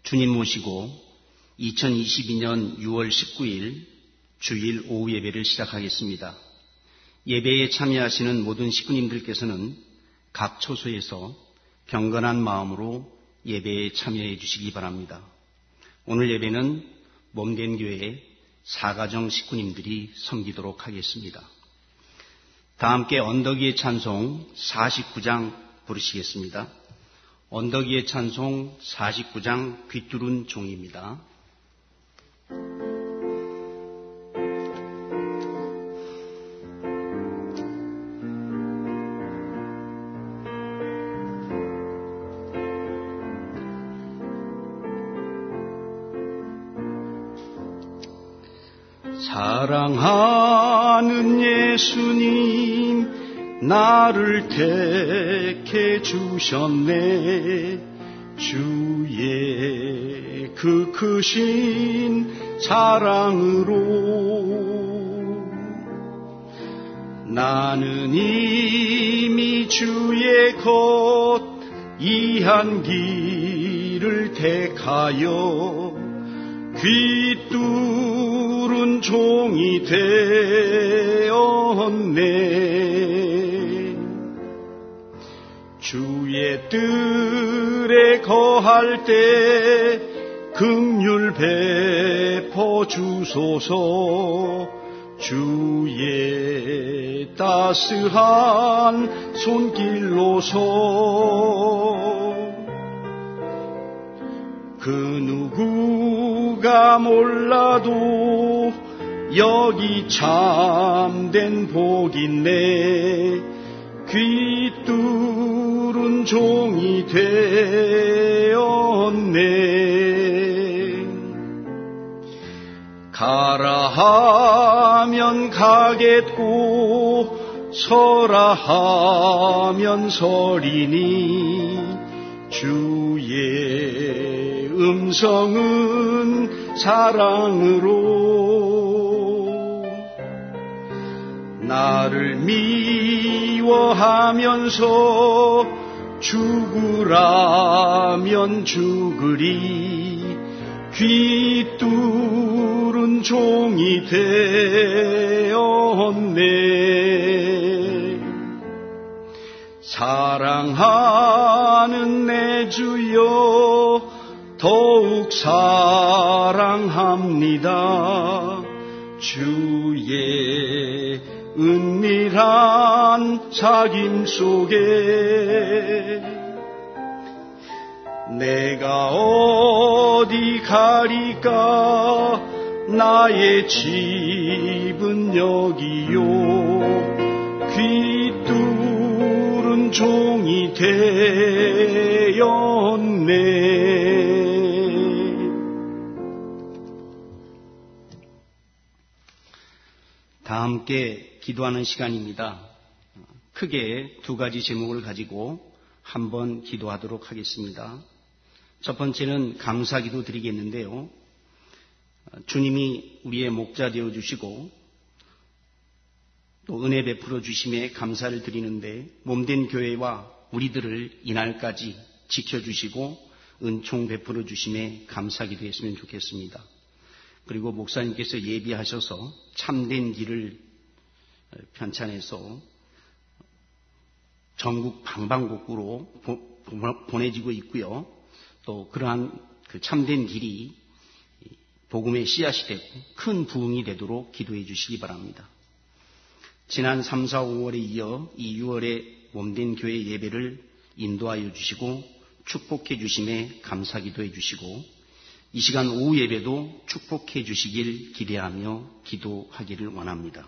주님 모시고 2022년 6월 19일 주일 오후 예배를 시작하겠습니다. 예배에 참여하시는 모든 식구님들께서는 각 처소에서 경건한 마음으로 예배에 참여해 주시기 바랍니다. 오늘 예배는 몸된 교회 사가정 식구님들이 섬기도록 하겠습니다. 다 함께 언덕 위의 찬송 49장 부르시겠습니다. 언덕 위의 찬송 49장 귀뚫은 종입니다. 사랑하는 예수님, 나를 택해 주셨네. 주의 그 크신 사랑으로 나는 이미 주의 것 이 한 길을 택하여 귀뚫은 종이 되었네. 주의 뜰에 거할 때 긍휼 베푸 주소서. 주의 따스한 손길로서 그 누구가 몰라도 여기 참된 복이네. 귀뚫은 종이 되었네. 가라 하면 가겠고 서라 하면 서리니 주의 음성은 사랑으로 나를 미워하면서 죽으라면 죽으리. 귀뚫은 종이 되었네. 사랑하는 내 주여, 더욱 사랑합니다. 주의 은밀한 사귐 속에 내가 어디 가리까. 나의 집은 여기요. 귀뚫은 종이 되었네. 다 함께 기도하는 시간입니다. 크게 두 가지 제목을 가지고 한번 기도하도록 하겠습니다. 첫 번째는 감사기도 드리겠는데요. 주님이 우리의 목자 되어 주시고 또 은혜 베풀어 주심에 감사를 드리는데, 몸된 교회와 우리들을 이날까지 지켜주시고 은총 베풀어 주심에 감사기도 했으면 좋겠습니다. 그리고 목사님께서 예비하셔서 참된 길을 편찬해서 전국 방방곡곡으로 보내지고 있고요. 또 그러한 그 참된 길이 복음의 씨앗이 되고 큰 부흥이 되도록 기도해 주시기 바랍니다. 지난 3, 4, 5월에 이어 이 6월에 몸된 교회 예배를 인도하여 주시고 축복해 주심에 감사기도해 주시고, 이 시간 오후 예배도 축복해 주시길 기대하며 기도하기를 원합니다.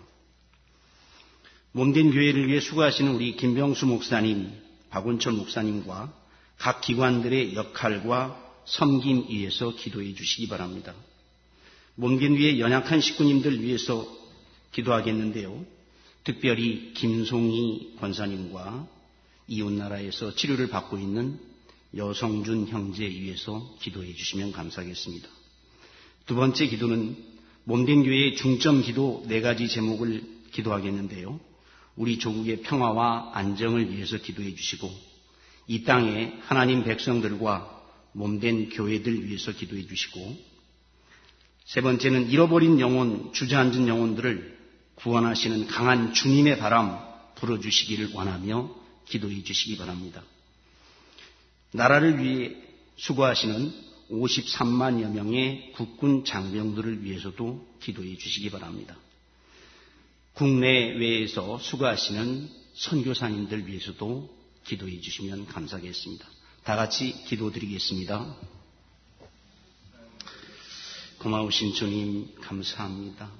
몸된 교회를 위해 수고하시는 우리 김병수 목사님, 박원철 목사님과 각 기관들의 역할과 섬김 위해서 기도해 주시기 바랍니다. 몸된 위에 연약한 식구님들 위해서 기도하겠는데요. 특별히 김송희 권사님과 이웃나라에서 치료를 받고 있는 여성준 형제 위해서 기도해 주시면 감사하겠습니다. 두 번째 기도는 몸된 교회의 중점 기도 4가지 제목을 기도하겠는데요. 우리 조국의 평화와 안정을 위해서 기도해 주시고, 이 땅에 하나님 백성들과 몸된 교회들 위해서 기도해 주시고, 세 번째는 잃어버린 영혼, 주저앉은 영혼들을 구원하시는 강한 주님의 바람 불어주시기를 원하며 기도해 주시기 바랍니다. 나라를 위해 수고하시는 53만여 명의 국군 장병들을 위해서도 기도해 주시기 바랍니다. 국내외에서 수고하시는 선교사님들 위해서도 기도해 주시면 감사하겠습니다. 다 같이 기도드리겠습니다. 고마우신 주님 감사합니다.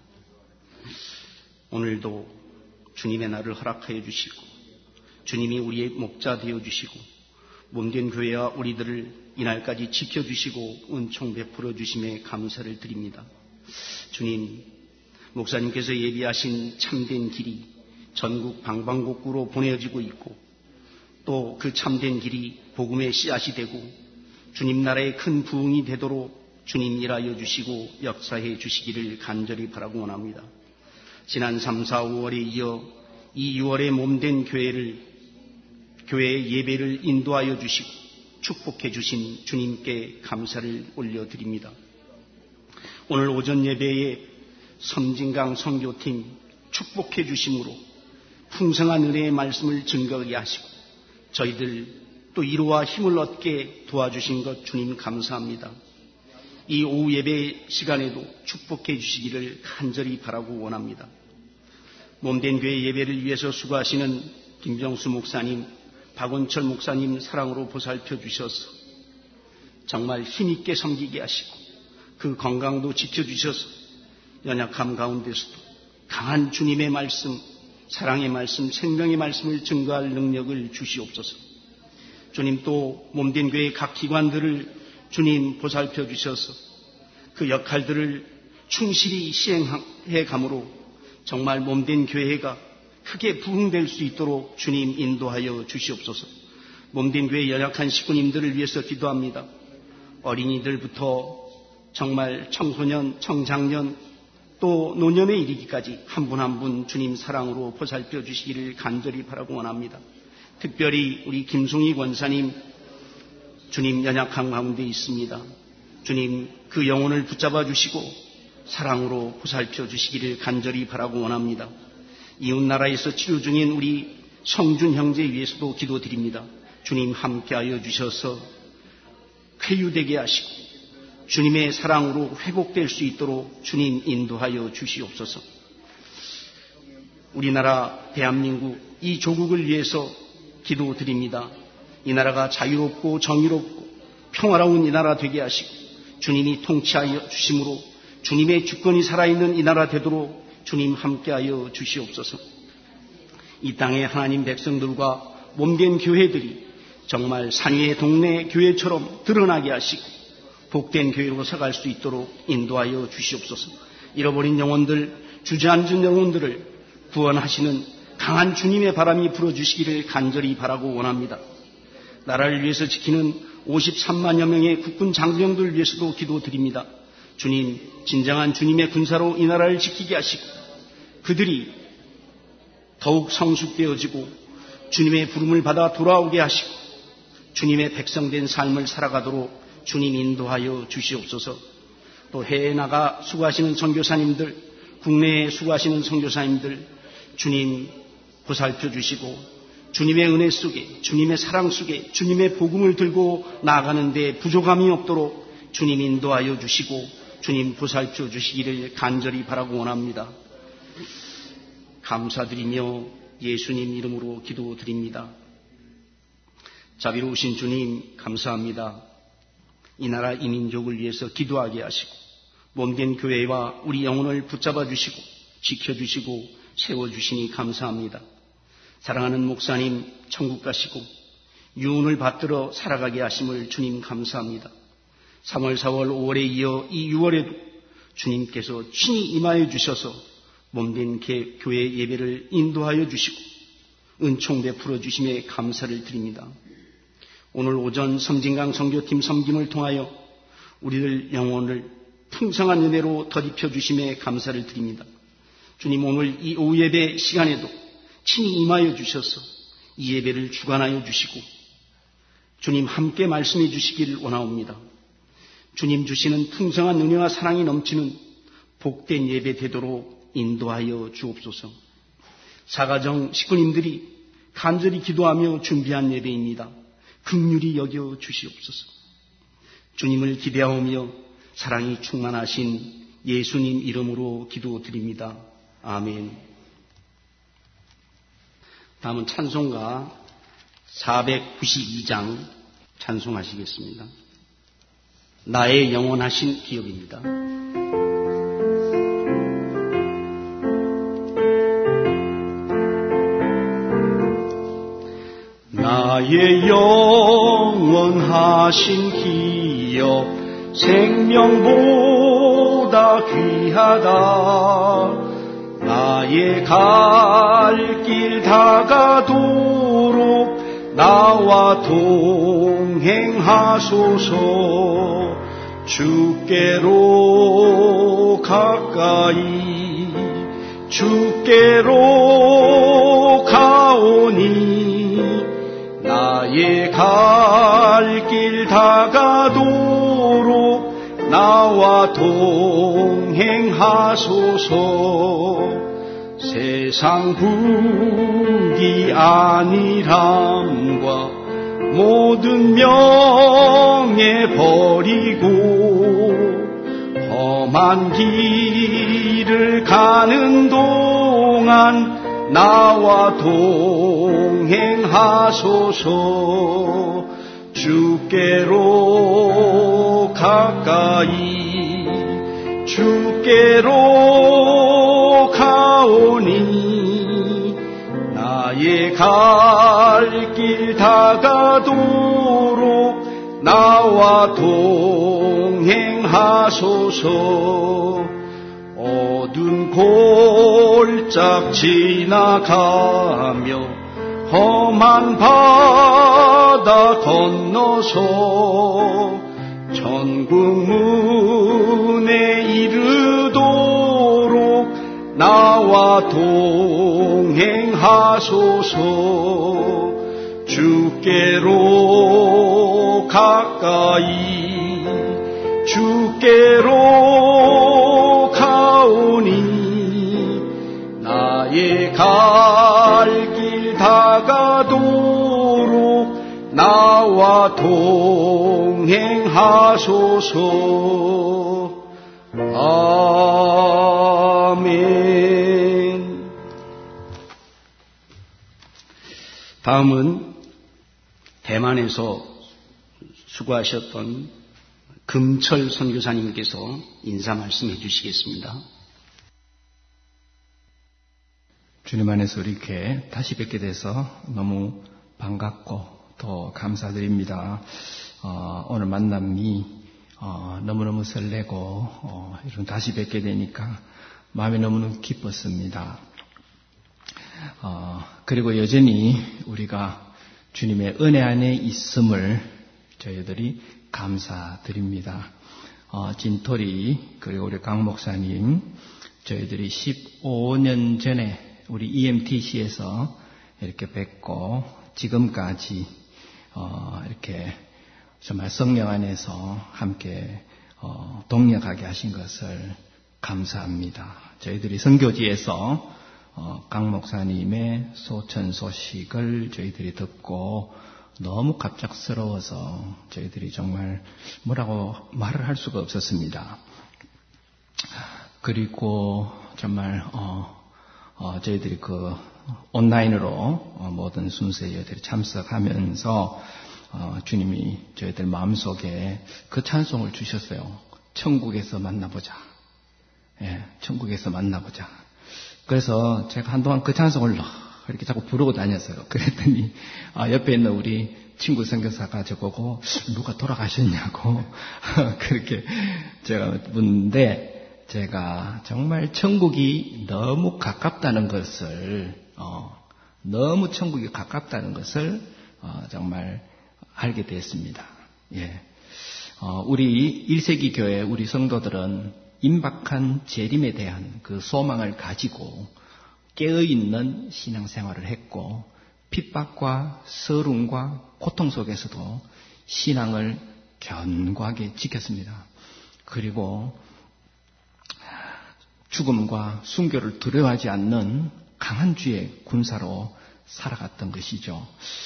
오늘도 주님의 날을 허락하여 주시고 주님이 우리의 목자 되어 주시고 몸된 교회와 우리들을 이날까지 지켜주시고 은총 베풀어 주심에 감사를 드립니다. 주님, 목사님께서 예비하신 참된 길이 전국 방방곡곡으로 보내어지고 있고 또 그 참된 길이 복음의 씨앗이 되고 주님 나라의 큰 부흥이 되도록 주님 일하여 주시고 역사해 주시기를 간절히 바라고 원합니다. 지난 3, 4, 5월에 이어 이 6월에 몸된 교회의 예배를 인도하여 주시고 축복해 주신 주님께 감사를 올려드립니다. 오늘 오전 예배에 섬진강 선교팀 축복해 주심으로 풍성한 은혜의 말씀을 증거하게 하시고 저희들 또 위로와 힘을 얻게 도와주신 것 주님 감사합니다. 이 오후 예배 시간에도 축복해 주시기를 간절히 바라고 원합니다. 몸된 교회 예배를 위해서 수고하시는 김병수 목사님, 박원철 목사님 사랑으로 보살펴 주셔서 정말 힘있게 섬기게 하시고 그 건강도 지켜주셔서 연약함 가운데서도 강한 주님의 말씀, 사랑의 말씀, 생명의 말씀을 증거할 능력을 주시옵소서. 주님 또 몸된 교회 각 기관들을 주님 보살펴 주셔서 그 역할들을 충실히 시행해 가므로 정말 몸된 교회가 크게 부흥될 수 있도록 주님 인도하여 주시옵소서. 몸된 교회 연약한 식구님들을 위해서 기도합니다. 어린이들부터 정말 청소년, 청장년 또 노년에 이르기까지 한 분 한 분 주님 사랑으로 보살펴 주시기를 간절히 바라고 원합니다. 특별히 우리 김송희 권사님 주님 연약한 가운데 있습니다. 주님 그 영혼을 붙잡아 주시고 사랑으로 보살펴 주시기를 간절히 바라고 원합니다. 이웃나라에서 치료 중인 우리 성준 형제 위해서도 기도드립니다. 주님 함께하여 주셔서 쾌유되게 하시고 주님의 사랑으로 회복될 수 있도록 주님 인도하여 주시옵소서. 우리나라 대한민국 이 조국을 위해서 기도드립니다. 이 나라가 자유롭고 정의롭고 평화로운 이 나라 되게 하시고 주님이 통치하여 주심으로 주님의 주권이 살아있는 이 나라 되도록 주님 함께하여 주시옵소서. 이 땅의 하나님 백성들과 몸된 교회들이 정말 산 위의 동네 교회처럼 드러나게 하시고 복된 교회로 서갈 수 있도록 인도하여 주시옵소서. 잃어버린 영혼들, 주저앉은 영혼들을 구원하시는 강한 주님의 바람이 불어주시기를 간절히 바라고 원합니다. 나라를 위해서 지키는 53만여 명의 국군 장병들 위해서도 기도드립니다. 주님, 진정한 주님의 군사로 이 나라를 지키게 하시고 그들이 더욱 성숙되어지고 주님의 부름을 받아 돌아오게 하시고 주님의 백성된 삶을 살아가도록 주님 인도하여 주시옵소서. 또 해외에 나가 수고하시는 선교사님들, 국내에 수고하시는 선교사님들 주님 보살펴 주시고 주님의 은혜 속에, 주님의 사랑 속에 주님의 복음을 들고 나아가는 데 부족함이 없도록 주님 인도하여 주시고 주님 보살펴 주시기를 간절히 바라고 원합니다. 감사드리며 예수님 이름으로 기도드립니다. 자비로우신 주님 감사합니다. 이 나라 이 민족을 위해서 기도하게 하시고 몸된 교회와 우리 영혼을 붙잡아 주시고 지켜주시고 세워주시니 감사합니다. 사랑하는 목사님 천국 가시고 유언을 받들어 살아가게 하심을 주님 감사합니다. 3월, 4월, 5월에 이어 이 6월에도 주님께서 친히 임하여 주셔서 몸된 교회 예배를 인도하여 주시고 은총 베풀어 주심에 감사를 드립니다. 오늘 오전 섬진강 선교팀 섬김을 통하여 우리들 영혼을 풍성한 은혜로 덧입혀 주심에 감사를 드립니다. 주님 오늘 이 오후 예배 시간에도 친히 임하여 주셔서 이 예배를 주관하여 주시고 주님 함께 말씀해 주시길 원하옵니다. 주님 주시는 풍성한 은혜와 사랑이 넘치는 복된 예배 되도록 인도하여 주옵소서. 사가정 식구님들이 간절히 기도하며 준비한 예배입니다. 긍휼히 여겨 주시옵소서. 주님을 기대하오며 사랑이 충만하신 예수님 이름으로 기도드립니다. 아멘. 다음은 찬송가 492장 찬송하시겠습니다. 나의 영원하신 기업입니다. 나의 영원하신 기업 생명보다 귀하다. 나의 갈 길 다가도록 나와 동행하소서. 주께로 가까이 주께로 가오니 나의 갈 길 다가도록 나와 동행하소서. 세상 부귀 안일함과 모든 명예 버리고 험한 길을 가는 동안 나와 동행하소서. 주께로 가까이 주께로 가오니 나의 갈 길 다가도록 나와 동행하소서. 어두운 골짝 지나가며 험한 바다 건너서 천국 문에 이르도록 나와 동행하소서. 주께로 가까이 주께로 가오니 나의 갈 길 다가도록 나와 동행하소서. 아멘. 다음은 대만에서 수고하셨던 금철 선교사님께서 인사 말씀해 주시겠습니다. 주님 안에서 이렇게 다시 뵙게 돼서 너무 반갑고 또 감사드립니다. 오늘 만남이 너무너무 설레고 이런 다시 뵙게 되니까 마음이 너무너무 기뻤습니다. 그리고 여전히 우리가 주님의 은혜 안에 있음을 저희들이 감사드립니다. 진토리 그리고 우리 강 목사님 저희들이 15년 전에 우리 EMTC에서 이렇게 뵙고 지금까지 이렇게 정말 성령 안에서 함께 동역하게 하신 것을 감사합니다. 저희들이 선교지에서 강 목사님의 소천 소식을 저희들이 듣고 너무 갑작스러워서 저희들이 정말 뭐라고 말을 할 수가 없었습니다. 그리고 정말 저희들이 그 온라인으로 모든 순서에 저희들이 참석하면서 주님이 저희들 마음속에 그 찬송을 주셨어요. 천국에서 만나보자. 예, 천국에서 만나보자. 그래서 제가 한동안 그 찬송을 이렇게 자꾸 부르고 다녔어요. 그랬더니 옆에 있는 우리 친구 선교사가 저보고 누가 돌아가셨냐고 그렇게 제가 묻는데 제가 정말 천국이 너무 가깝다는 것을 너무 천국이 가깝다는 것을 정말 알게 됐습니다. 예, 우리 1세기 교회 우리 성도들은 임박한 재림에 대한 그 소망을 가지고 깨어있는 신앙생활을 했고 핍박과 서름과 고통 속에서도 신앙을 견고하게 지켰습니다. 그리고 죽음과 순교를 두려워하지 않는 강한 주의 군사로 살아갔던 것이죠.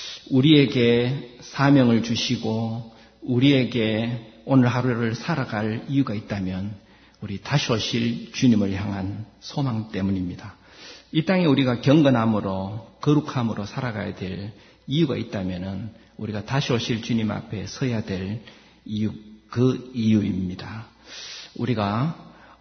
우리에게 사명을 주시고 우리에게 오늘 하루를 살아갈 이유가 있다면 우리 다시 오실 주님을 향한 소망 때문입니다. 이 땅에 우리가 경건함으로 거룩함으로 살아가야 될 이유가 있다면 우리가 다시 오실 주님 앞에 서야 될 이유, 그 이유입니다. 우리가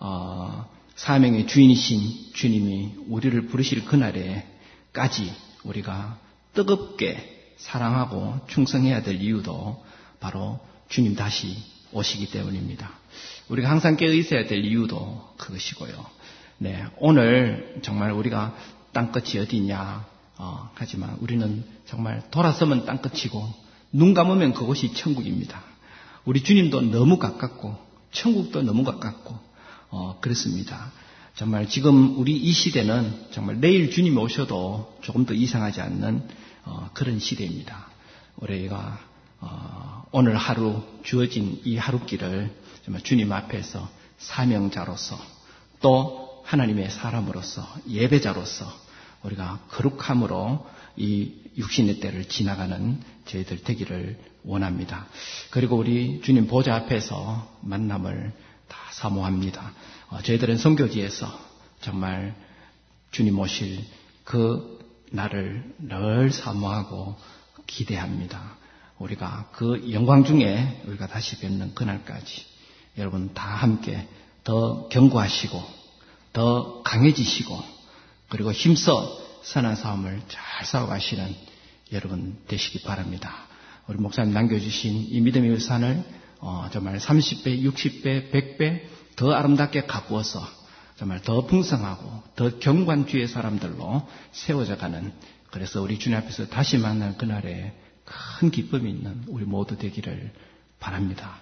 사명의 주인이신 주님이 우리를 부르실 그날에까지 우리가 뜨겁게 사랑하고 충성해야 될 이유도 바로 주님 다시 오시기 때문입니다. 우리가 항상 깨어 있어야 될 이유도 그것이고요. 네, 오늘 정말 우리가 땅끝이 어디냐 하지만 우리는 정말 돌아서면 땅끝이고 눈 감으면 그곳이 천국입니다. 우리 주님도 너무 가깝고 천국도 너무 가깝고 그렇습니다. 정말 지금 우리 이 시대는 정말 내일 주님이 오셔도 조금 더 이상하지 않는 그런 시대입니다. 우리가 오늘 하루 주어진 이 하루길을 정말 주님 앞에서 사명자로서 또 하나님의 사람으로서 예배자로서 우리가 거룩함으로 이 육신의 때를 지나가는 저희들 되기를 원합니다. 그리고 우리 주님 보좌 앞에서 만남을 다 사모합니다. 저희들은 선교지에서 정말 주님 오실 그 날을 늘 사모하고 기대합니다. 우리가 그 영광 중에 우리가 다시 뵙는 그날까지 여러분 다 함께 더 견고하시고 더 강해지시고 그리고 힘써 선한 싸움을 잘 싸워가시는 여러분 되시기 바랍니다. 우리 목사님 남겨주신 이 믿음의 유산을 정말 30배, 60배, 100배 더 아름답게 가꾸어서 정말 더 풍성하고 더 견고한 주의 사람들로 세워져가는 그래서 우리 주님 앞에서 다시 만날 그날에 큰 기쁨이 있는 우리 모두 되기를 바랍니다.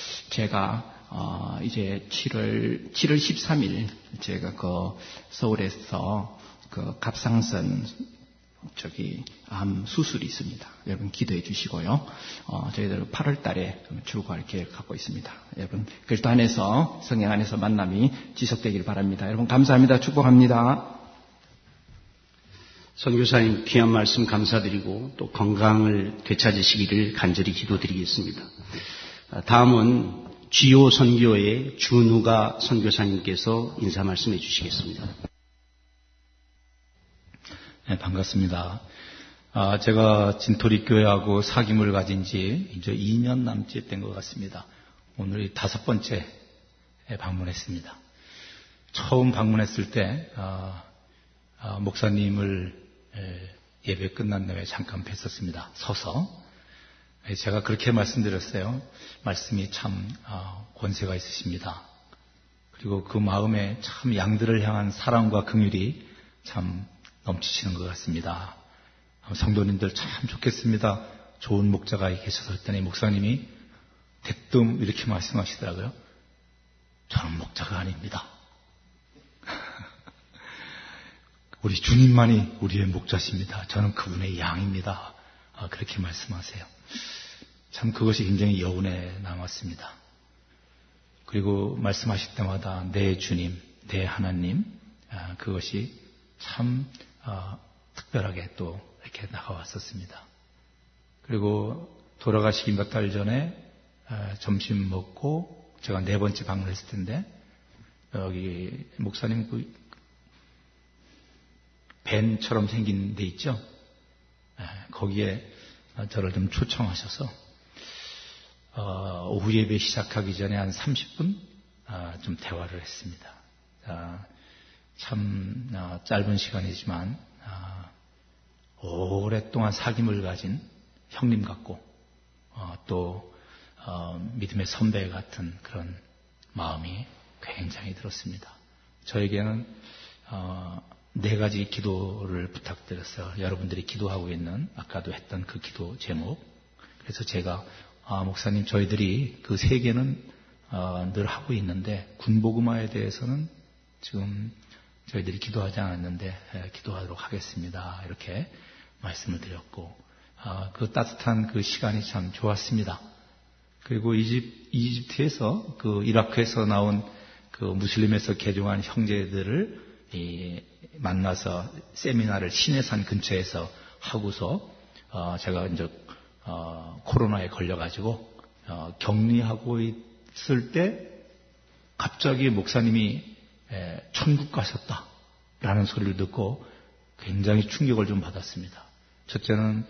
제가 이제 7월 13일 제가 서울에서 갑상선 암 수술이 있습니다. 여러분 기도해 주시고요. 저희들 8월 달에 출국할 계획을 갖고 있습니다. 여러분 그리스도 안에서 성령 안에서 만남이 지속되길 바랍니다. 여러분 감사합니다. 축복합니다. 선교사님 귀한 말씀 감사드리고 또 건강을 되찾으시기를 간절히 기도드리겠습니다. 다음은 GO 선교의 준우가 선교사님께서 인사 말씀해 주시겠습니다. 네, 반갑습니다. 제가 진토리 교회하고 사귐을 가진 지 이제 2년 남짓 된 것 같습니다. 오늘이 5번째 방문했습니다. 처음 방문했을 때 목사님을 예배 끝난 다음에 잠깐 뵀었습니다. 서서. 제가 그렇게 말씀드렸어요. 말씀이 참 권세가 있으십니다. 그리고 그 마음에 참 양들을 향한 사랑과 긍휼이 참 넘치시는 것 같습니다. 성도님들 참 좋겠습니다. 좋은 목자가 계셔서 했더니 목사님이 대뜸 이렇게 말씀하시더라고요. 저는 목자가 아닙니다. 우리 주님만이 우리의 목자십니다. 저는 그분의 양입니다. 그렇게 말씀하세요. 참 그것이 굉장히 여운에 남았습니다. 그리고 말씀하실 때마다 내 주님, 내 하나님, 그것이 참 특별하게 또 이렇게 나가왔었습니다. 그리고 돌아가시기 몇 달 전에 점심 먹고 제가 4번째 방문했을 텐데 여기 목사님 그 밴처럼 생긴 데 있죠? 거기에 저를 좀 초청하셔서 오후 예배 시작하기 전에 한 30분 좀 대화를 했습니다. 참 짧은 시간이지만 오랫동안 사귐을 가진 형님 같고 또 믿음의 선배 같은 그런 마음이 굉장히 들었습니다. 저에게는 4가지 기도를 부탁드렸어요. 여러분들이 기도하고 있는 아까도 했던 그 기도 제목. 그래서 제가 목사님 저희들이 그 3개는 늘 하고 있는데 군복음화에 대해서는 지금 저희들이 기도하지 않았는데 기도하도록 하겠습니다. 이렇게 말씀을 드렸고, 그 따뜻한 그 시간이 참 좋았습니다. 그리고 이집트에서 그 이라크에서 나온 그 무슬림에서 개종한 형제들을 만나서 세미나를 시내산 근처에서 하고서 제가 이제 코로나에 걸려가지고 격리하고 있을 때 갑자기 목사님이 천국 가셨다라는 소리를 듣고 굉장히 충격을 좀 받았습니다. 첫째는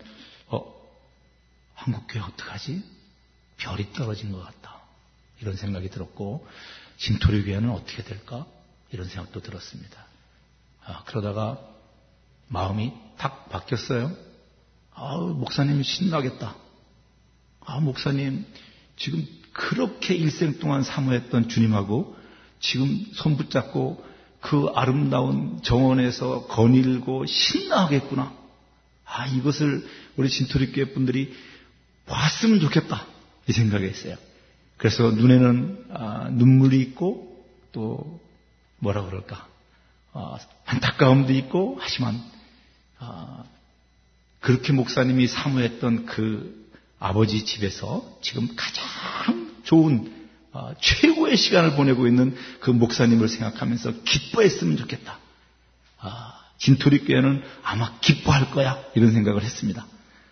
한국교회 어떡하지? 별이 떨어진 것 같다. 이런 생각이 들었고, 진토리교회는 어떻게 될까? 이런 생각도 들었습니다. 그러다가 마음이 탁 바뀌었어요. 목사님이 신나겠다. 목사님 지금 그렇게 일생 동안 사모했던 주님하고 지금 손 붙잡고 그 아름다운 정원에서 거닐고 신나하겠구나. 이것을 우리 진토리교회 분들이 봤으면 좋겠다. 이 생각이 있어요. 그래서 눈에는 눈물이 있고 또 뭐라 그럴까, 안타까움도 있고, 하지만 그렇게 목사님이 사모했던 그 아버지 집에서 지금 가장 좋은 최고의 시간을 보내고 있는 그 목사님을 생각하면서 기뻐했으면 좋겠다. 진토리교회는 아마 기뻐할 거야. 이런 생각을 했습니다.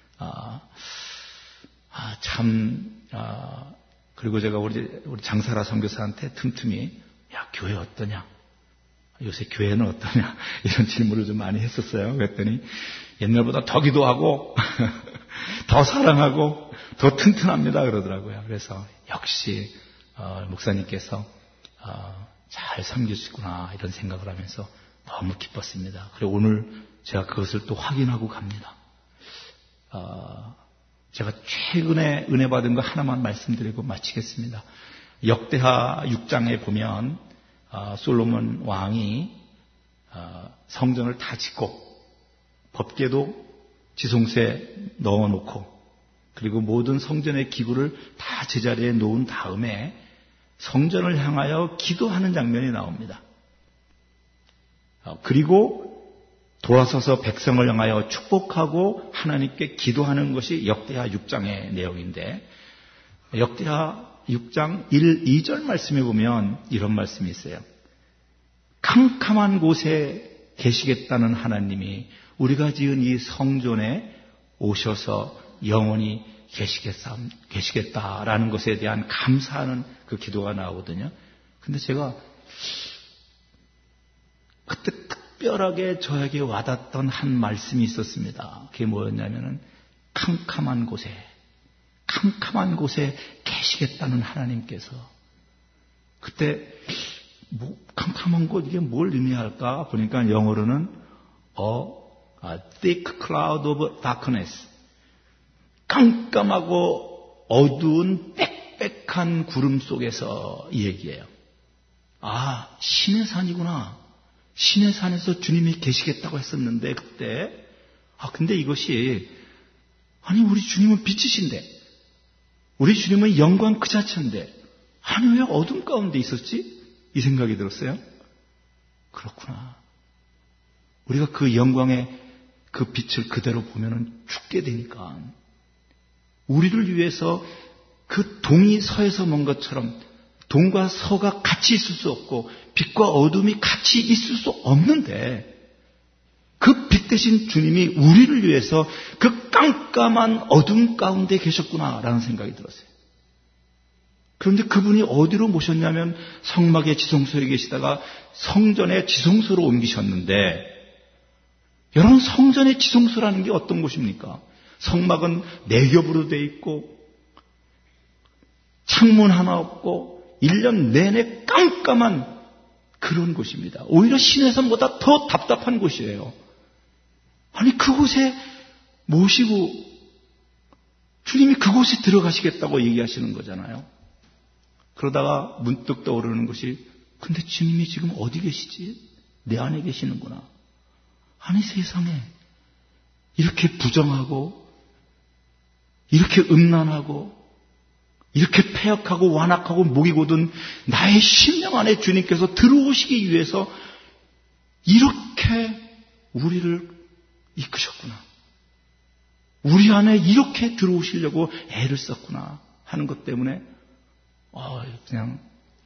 그리고 제가 우리 장사라 선교사한테 틈틈이 교회 어떠냐? 요새 교회는 어떠냐? 이런 질문을 좀 많이 했었어요. 그랬더니 옛날보다 더 기도하고 더 사랑하고 더 튼튼합니다 그러더라고요. 그래서 역시 목사님께서 잘 섬기시구나 이런 생각을 하면서 너무 기뻤습니다. 그리고 오늘 제가 그것을 또 확인하고 갑니다. 제가 최근에 은혜 받은 거 하나만 말씀드리고 마치겠습니다. 역대하 6장에 보면 솔로몬 왕이 성전을 다 짓고 법궤도 지성소에 넣어놓고 그리고 모든 성전의 기구를 다 제자리에 놓은 다음에 성전을 향하여 기도하는 장면이 나옵니다. 그리고 돌아서서 백성을 향하여 축복하고 하나님께 기도하는 것이 역대하 6장의 내용인데, 역대하 6장 1, 2절 말씀에 보면 이런 말씀이 있어요. 캄캄한 곳에 계시겠다는 하나님이 우리가 지은 이 성전에 오셔서 영원히 계시겠다라는 것에 대한 감사하는 그 기도가 나오거든요. 근데 제가 그때 특별하게 저에게 와닿던 한 말씀이 있었습니다. 그게 뭐였냐면은 캄캄한 곳에 계시겠다는 하나님께서, 그때 캄캄한 곳 이게 뭘 의미할까 보니까 영어로는 thick cloud of darkness, 깜깜하고 어두운 빽빽한 구름 속에서 이 얘기예요. 신의 산이구나. 신의 산에서 주님이 계시겠다고 했었는데 그때 근데 이것이 우리 주님은 빛이신데, 우리 주님은 영광 그 자체인데 왜 어둠 가운데 있었지? 이 생각이 들었어요. 그렇구나. 우리가 그 영광의 그 빛을 그대로 보면은 죽게 되니까 우리를 위해서 그 동이 서에서 먼 것처럼 동과 서가 같이 있을 수 없고 빛과 어둠이 같이 있을 수 없는데 그 빛 대신 주님이 우리를 위해서 그 깜깜한 어둠 가운데 계셨구나라는 생각이 들었어요. 그런데 그분이 어디로 모셨냐면 성막의 지성소에 계시다가 성전의 지성소로 옮기셨는데, 여러분 성전의 지성소라는 게 어떤 곳입니까? 성막은 네 겹으로 되어 있고 창문 하나 없고 1년 내내 깜깜한 그런 곳입니다. 오히려 신의 산보다 더 답답한 곳이에요. 그곳에 모시고 주님이 그곳에 들어가시겠다고 얘기하시는 거잖아요. 그러다가 문득 떠오르는 것이, 근데 주님이 지금 어디 계시지? 내 안에 계시는구나. 세상에 이렇게 부정하고 이렇게 음란하고 이렇게 폐역하고 완악하고 목이 곧은 나의 심령 안에 주님께서 들어오시기 위해서 이렇게 우리를 이끄셨구나. 우리 안에 이렇게 들어오시려고 애를 썼구나 하는 것 때문에 그냥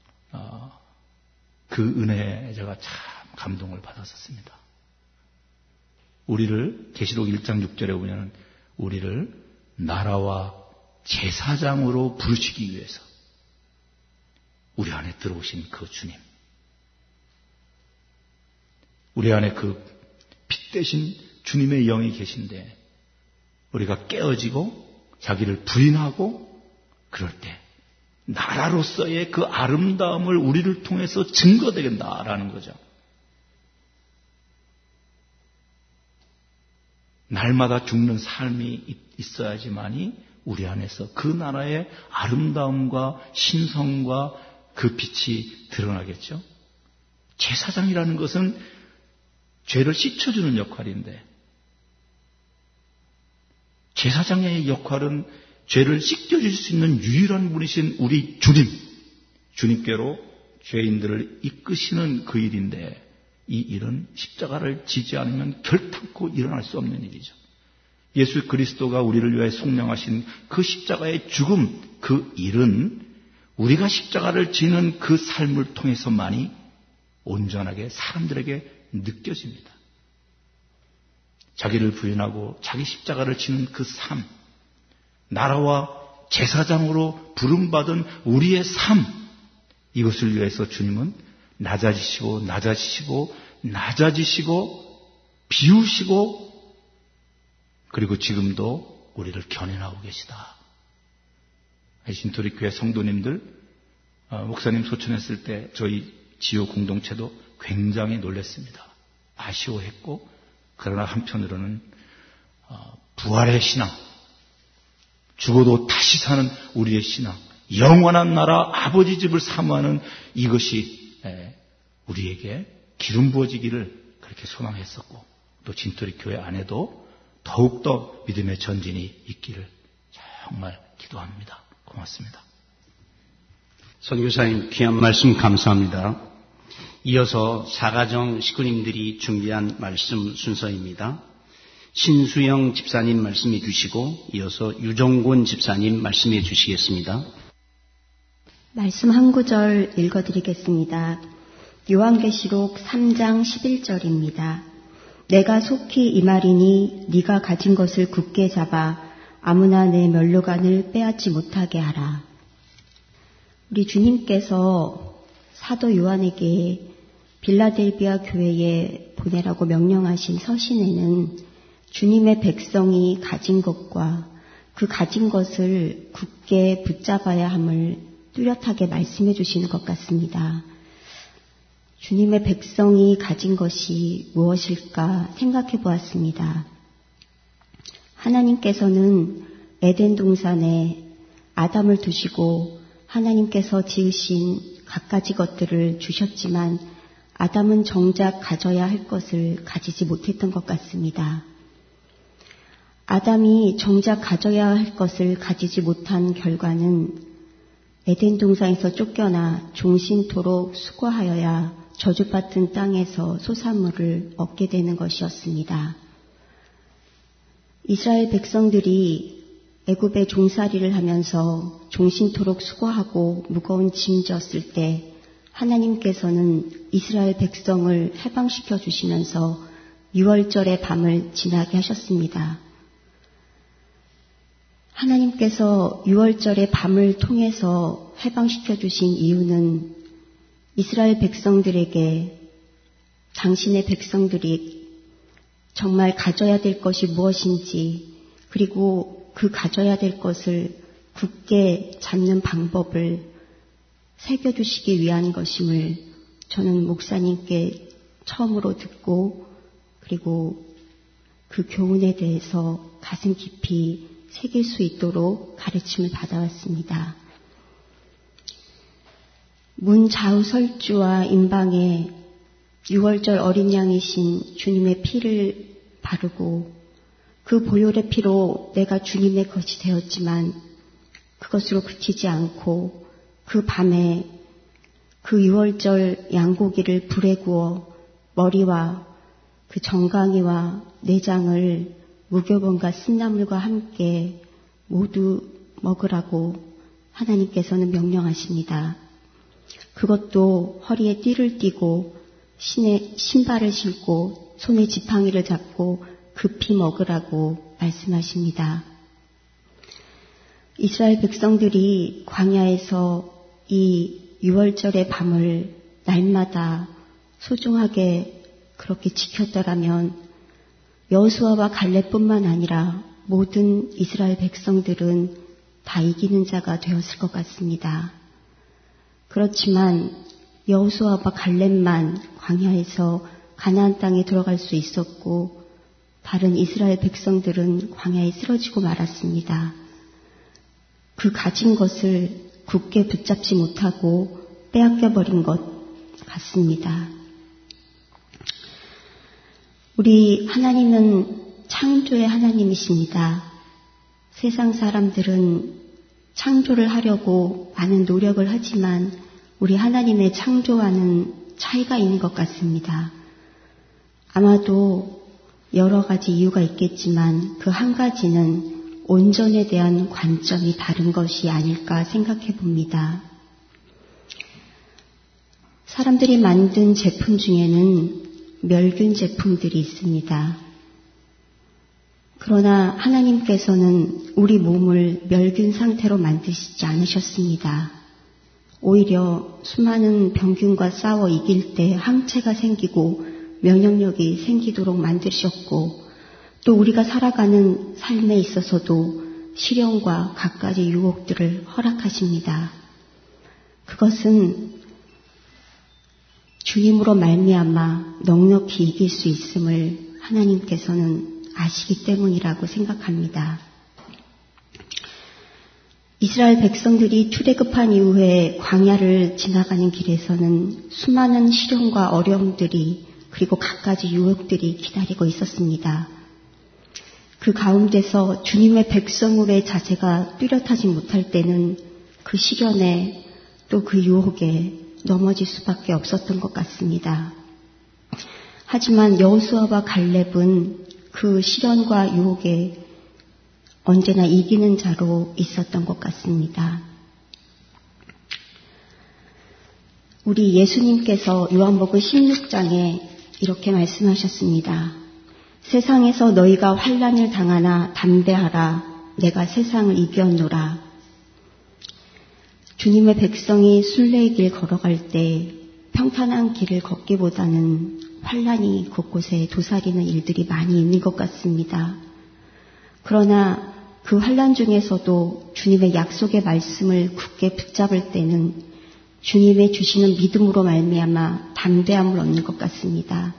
그 은혜에 제가 참 감동을 받았었습니다. 우리를 계시록 1장 6절에 보면 우리를 나라와 제사장으로 부르시기 위해서 우리 안에 들어오신 그 주님, 우리 안에 그 빛 대신 주님의 영이 계신데 우리가 깨어지고 자기를 부인하고 그럴 때 나라로서의 그 아름다움을 우리를 통해서 증거되겠다라는 거죠. 날마다 죽는 삶이 있어야지만이 우리 안에서 그 나라의 아름다움과 신성과 그 빛이 드러나겠죠. 제사장이라는 것은 죄를 씻어주는 역할인데 제사장의 역할은 죄를 씻겨줄 수 있는 유일한 분이신 우리 주님께로 죄인들을 이끄시는 그 일인데 이 일은 십자가를 지지 않으면 결탄코 일어날 수 없는 일이죠. 예수 그리스도가 우리를 위해 속량하신 그 십자가의 죽음, 그 일은 우리가 십자가를 지는 그 삶을 통해서만이 온전하게 사람들에게 느껴집니다. 자기를 부인하고 자기 십자가를 지는 그 삶, 나라와 제사장으로 부름받은 우리의 삶, 이것을 위해서 주님은 낮아지시고 비우시고 그리고 지금도 우리를 견인하고 계시다. 진토리교회 성도님들, 목사님 소천했을 때 저희 지요 공동체도 굉장히 놀랐습니다. 아쉬워했고 그러나 한편으로는 부활의 신앙, 죽어도 다시 사는 우리의 신앙, 영원한 나라 아버지 집을 사모하는 이것이 우리에게 기름 부어지기를 그렇게 소망했었고 또 진토리 교회 안에도 더욱더 믿음의 전진이 있기를 정말 기도합니다. 고맙습니다. 선교사님 귀한 말씀 감사합니다. 이어서 사가정 식구님들이 준비한 말씀 순서입니다. 신수영 집사님 말씀해 주시고 이어서 유정곤 집사님 말씀해 주시겠습니다. 말씀 한 구절 읽어드리겠습니다. 요한계시록 3장 11절입니다. 내가 속히 이 말이니 네가 가진 것을 굳게 잡아 아무나 내 면류관을 빼앗지 못하게 하라. 우리 주님께서 사도 요한에게 빌라델비아 교회에 보내라고 명령하신 서신에는 주님의 백성이 가진 것과 그 가진 것을 굳게 붙잡아야 함을 뚜렷하게 말씀해 주시는 것 같습니다. 주님의 백성이 가진 것이 무엇일까 생각해 보았습니다. 하나님께서는 에덴 동산에 아담을 두시고 하나님께서 지으신 갖가지 것들을 주셨지만 아담은 정작 가져야 할 것을 가지지 못했던 것 같습니다. 아담이 정작 가져야 할 것을 가지지 못한 결과는 에덴 동산에서 쫓겨나 종신토록 수고하여야 저주받은 땅에서 소산물을 얻게 되는 것이었습니다. 이스라엘 백성들이 애굽의 종살이를 하면서 종신토록 수고하고 무거운 짐 졌을 때 하나님께서는 이스라엘 백성을 해방시켜 주시면서 유월절의 밤을 지나게 하셨습니다. 하나님께서 유월절의 밤을 통해서 해방시켜 주신 이유는 이스라엘 백성들에게 당신의 백성들이 정말 가져야 될 것이 무엇인지 그리고 그 가져야 될 것을 굳게 잡는 방법을 새겨주시기 위한 것임을 저는 목사님께 처음으로 듣고 그리고 그 교훈에 대해서 가슴 깊이 새길 수 있도록 가르침을 받아왔습니다. 문 좌우설주와 임방에 유월절 어린 양이신 주님의 피를 바르고 그 보혈의 피로 내가 주님의 것이 되었지만 그것으로 그치지 않고 그 밤에 그 유월절 양고기를 불에 구워 머리와 그 정강이와 내장을 무교본과 쓴나물과 함께 모두 먹으라고 하나님께서는 명령하십니다. 그것도 허리에 띠를 띠고 신발을 신고 손에 지팡이를 잡고 급히 먹으라고 말씀하십니다. 이스라엘 백성들이 광야에서 이 6월절의 밤을 날마다 소중하게 그렇게 지켰더라면 여호수아와 갈렙뿐만 아니라 모든 이스라엘 백성들은 다 이기는 자가 되었을 것 같습니다. 그렇지만 여호수아와 갈렙만 광야에서 가나안 땅에 들어갈 수 있었고 다른 이스라엘 백성들은 광야에 쓰러지고 말았습니다. 그 가진 것을 굳게 붙잡지 못하고 빼앗겨버린 것 같습니다. 우리 하나님은 창조의 하나님이십니다. 세상 사람들은 창조를 하려고 많은 노력을 하지만 우리 하나님의 창조와는 차이가 있는 것 같습니다. 아마도 여러 가지 이유가 있겠지만 그 한 가지는 온전에 대한 관점이 다른 것이 아닐까 생각해 봅니다. 사람들이 만든 제품 중에는 멸균 제품들이 있습니다. 그러나 하나님께서는 우리 몸을 멸균 상태로 만드시지 않으셨습니다. 오히려 수많은 병균과 싸워 이길 때 항체가 생기고 면역력이 생기도록 만드셨고 또 우리가 살아가는 삶에 있어서도 시련과 갖가지 유혹들을 허락하십니다. 그것은 주님으로 말미암아 넉넉히 이길 수 있음을 하나님께서는 아시기 때문이라고 생각합니다. 이스라엘 백성들이 출애굽한 이후에 광야를 지나가는 길에서는 수많은 시련과 어려움들이 그리고 갖가지 유혹들이 기다리고 있었습니다. 그 가운데서 주님의 백성으로의 자세가 뚜렷하지 못할 때는 그 시련에 또 그 유혹에 넘어질 수밖에 없었던 것 같습니다. 하지만 여호수아와 갈렙은 그 시련과 유혹에 언제나 이기는 자로 있었던 것 같습니다. 우리 예수님께서 요한복음 16장에 이렇게 말씀하셨습니다. 세상에서 너희가 환난을 당하나 담대하라. 내가 세상을 이겼노라. 주님의 백성이 순례의 길 걸어갈 때 평탄한 길을 걷기보다는 환난이 곳곳에 도사리는 일들이 많이 있는 것 같습니다. 그러나 그 환난 중에서도 주님의 약속의 말씀을 굳게 붙잡을 때는 주님의 주시는 믿음으로 말미암아 담대함을 얻는 것 같습니다.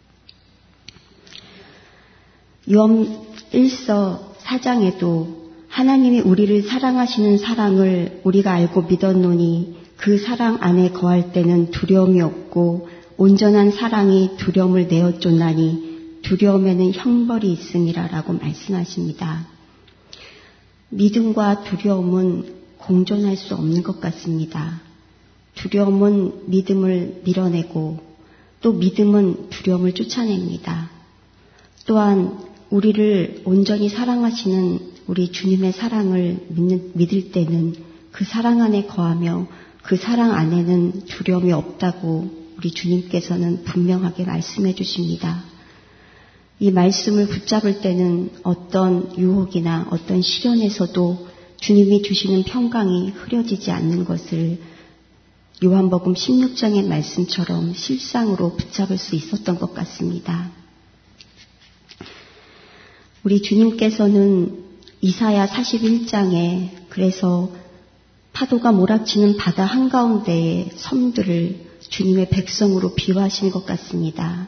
요한 1서 4장에도 하나님이 우리를 사랑하시는 사랑을 우리가 알고 믿었노니 그 사랑 안에 거할 때는 두려움이 없고 온전한 사랑이 두려움을 내어 쫓나니 두려움에는 형벌이 있음이라라고 말씀하십니다. 믿음과 두려움은 공존할 수 없는 것 같습니다. 두려움은 믿음을 밀어내고 또 믿음은 두려움을 쫓아냅니다. 또한 우리를 온전히 사랑하시는 우리 주님의 사랑을 믿을 때는 그 사랑 안에 거하며 그 사랑 안에는 두려움이 없다고 우리 주님께서는 분명하게 말씀해 주십니다. 이 말씀을 붙잡을 때는 어떤 유혹이나 어떤 시련에서도 주님이 주시는 평강이 흐려지지 않는 것을 요한복음 16장의 말씀처럼 실상으로 붙잡을 수 있었던 것 같습니다. 우리 주님께서는 이사야 41장에 그래서 파도가 몰아치는 바다 한가운데의 섬들을 주님의 백성으로 비유하신 것 같습니다.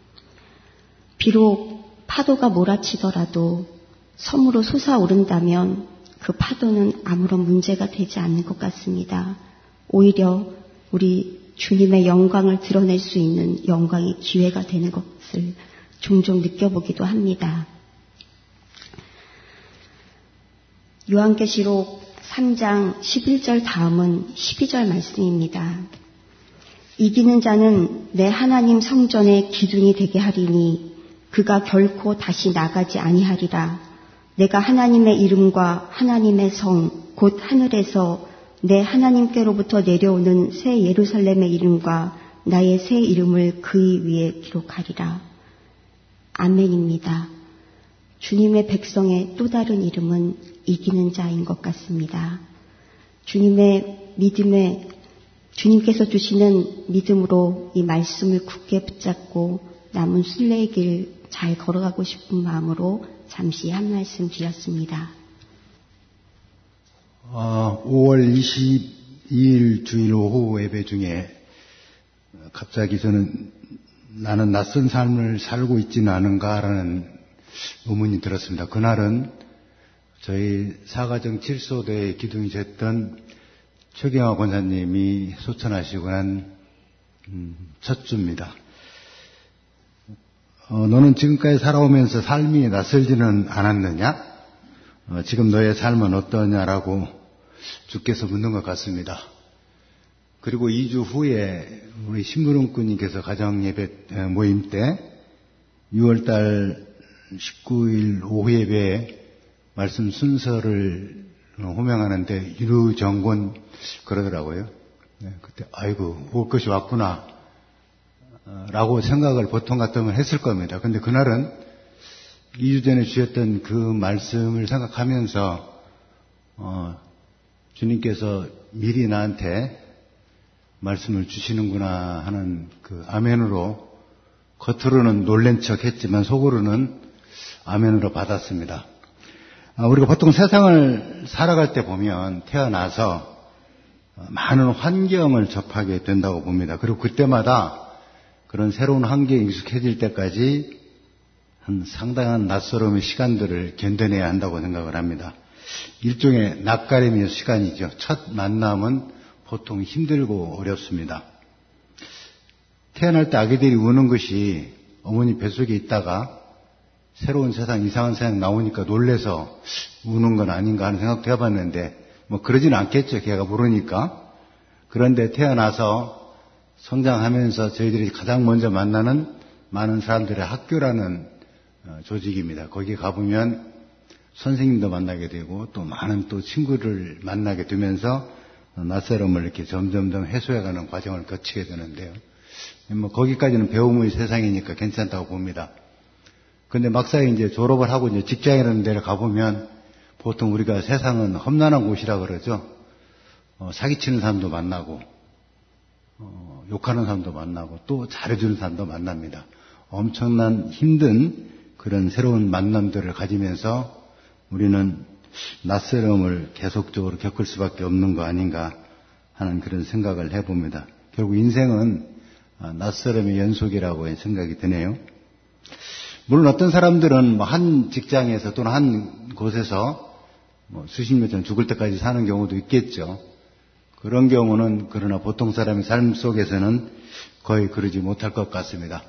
비록 파도가 몰아치더라도 섬으로 솟아오른다면 그 파도는 아무런 문제가 되지 않는 것 같습니다. 오히려 우리 주님의 영광을 드러낼 수 있는 영광의 기회가 되는 것을 종종 느껴보기도 합니다. 요한계시록 3장 11절 다음은 12절 말씀입니다. 이기는 자는 내 하나님 성전의 기둥이 되게 하리니 그가 결코 다시 나가지 아니하리라. 내가 하나님의 이름과 하나님의 성, 곧 하늘에서 내 하나님께로부터 내려오는 새 예루살렘의 이름과 나의 새 이름을 그의 위에 기록하리라. 아멘입니다. 주님의 백성의 또 다른 이름은 이기는 자인 것 같습니다. 주님께서 주시는 믿음으로 이 말씀을 굳게 붙잡고 남은 순례의 길 잘 걸어가고 싶은 마음으로 잠시 한 말씀 드렸습니다. 5월 22일 주일 오후 예배 중에 갑자기 저는 나는 낯선 삶을 살고 있지는 않은가라는 의문이 들었습니다. 그날은 저희 사가정 칠소대에 기둥이 됐던 최경화 권사님이 소천하시고 난 첫 주입니다. 너는 지금까지 살아오면서 삶이 낯설지는 않았느냐? 지금 너의 삶은 어떠냐라고 주께서 묻는 것 같습니다. 그리고 2주 후에 우리 심부름꾼님께서 가정예배 모임 때 6월달 19일 오후 예배에 말씀 순서를 호명하는데 유정곤 그러더라고요. 그때 아이고 올 것이 왔구나 라고 생각을 보통 같으면 했을 겁니다. 근데 그날은 2주 전에 주셨던 그 말씀을 생각하면서 주님께서 미리 나한테 말씀을 주시는구나 하는 그 아멘으로 겉으로는 놀란 척 했지만 속으로는 아멘으로 받았습니다. 우리가 보통 세상을 살아갈 때 보면 태어나서 많은 환경을 접하게 된다고 봅니다. 그리고 그때마다 그런 새로운 환경에 익숙해질 때까지 한 상당한 낯설음의 시간들을 견뎌내야 한다고 생각을 합니다. 일종의 낯가림의 시간이죠. 첫 만남은 보통 힘들고 어렵습니다. 태어날 때 아기들이 우는 것이 어머니 뱃속에 있다가 새로운 세상, 이상한 세상 나오니까 놀래서 우는 건 아닌가 하는 생각도 해봤는데 뭐 그러진 않겠죠. 걔가 모르니까. 그런데 태어나서 성장하면서 저희들이 가장 먼저 만나는 많은 사람들의 학교라는 조직입니다. 거기 가보면 선생님도 만나게 되고 또 많은 또 친구를 만나게 되면서 낯설음을 이렇게 점점점 해소해가는 과정을 거치게 되는데요. 뭐 거기까지는 배움의 세상이니까 괜찮다고 봅니다. 근데 막상 이제 졸업을 하고 이제 직장이라는 데를 가보면 보통 우리가 세상은 험난한 곳이라 그러죠. 사기치는 사람도 만나고 욕하는 사람도 만나고 또 잘해주는 사람도 만납니다. 엄청난 힘든 그런 새로운 만남들을 가지면서 우리는 낯설음을 계속적으로 겪을 수밖에 없는 거 아닌가 하는 그런 생각을 해봅니다. 결국 인생은 낯설음의 연속이라고 생각이 드네요. 물론 어떤 사람들은 한 직장에서 또는 한 곳에서 수십 년 전 죽을 때까지 사는 경우도 있겠죠. 그런 경우는 그러나 보통 사람의 삶 속에서는 거의 그러지 못할 것 같습니다.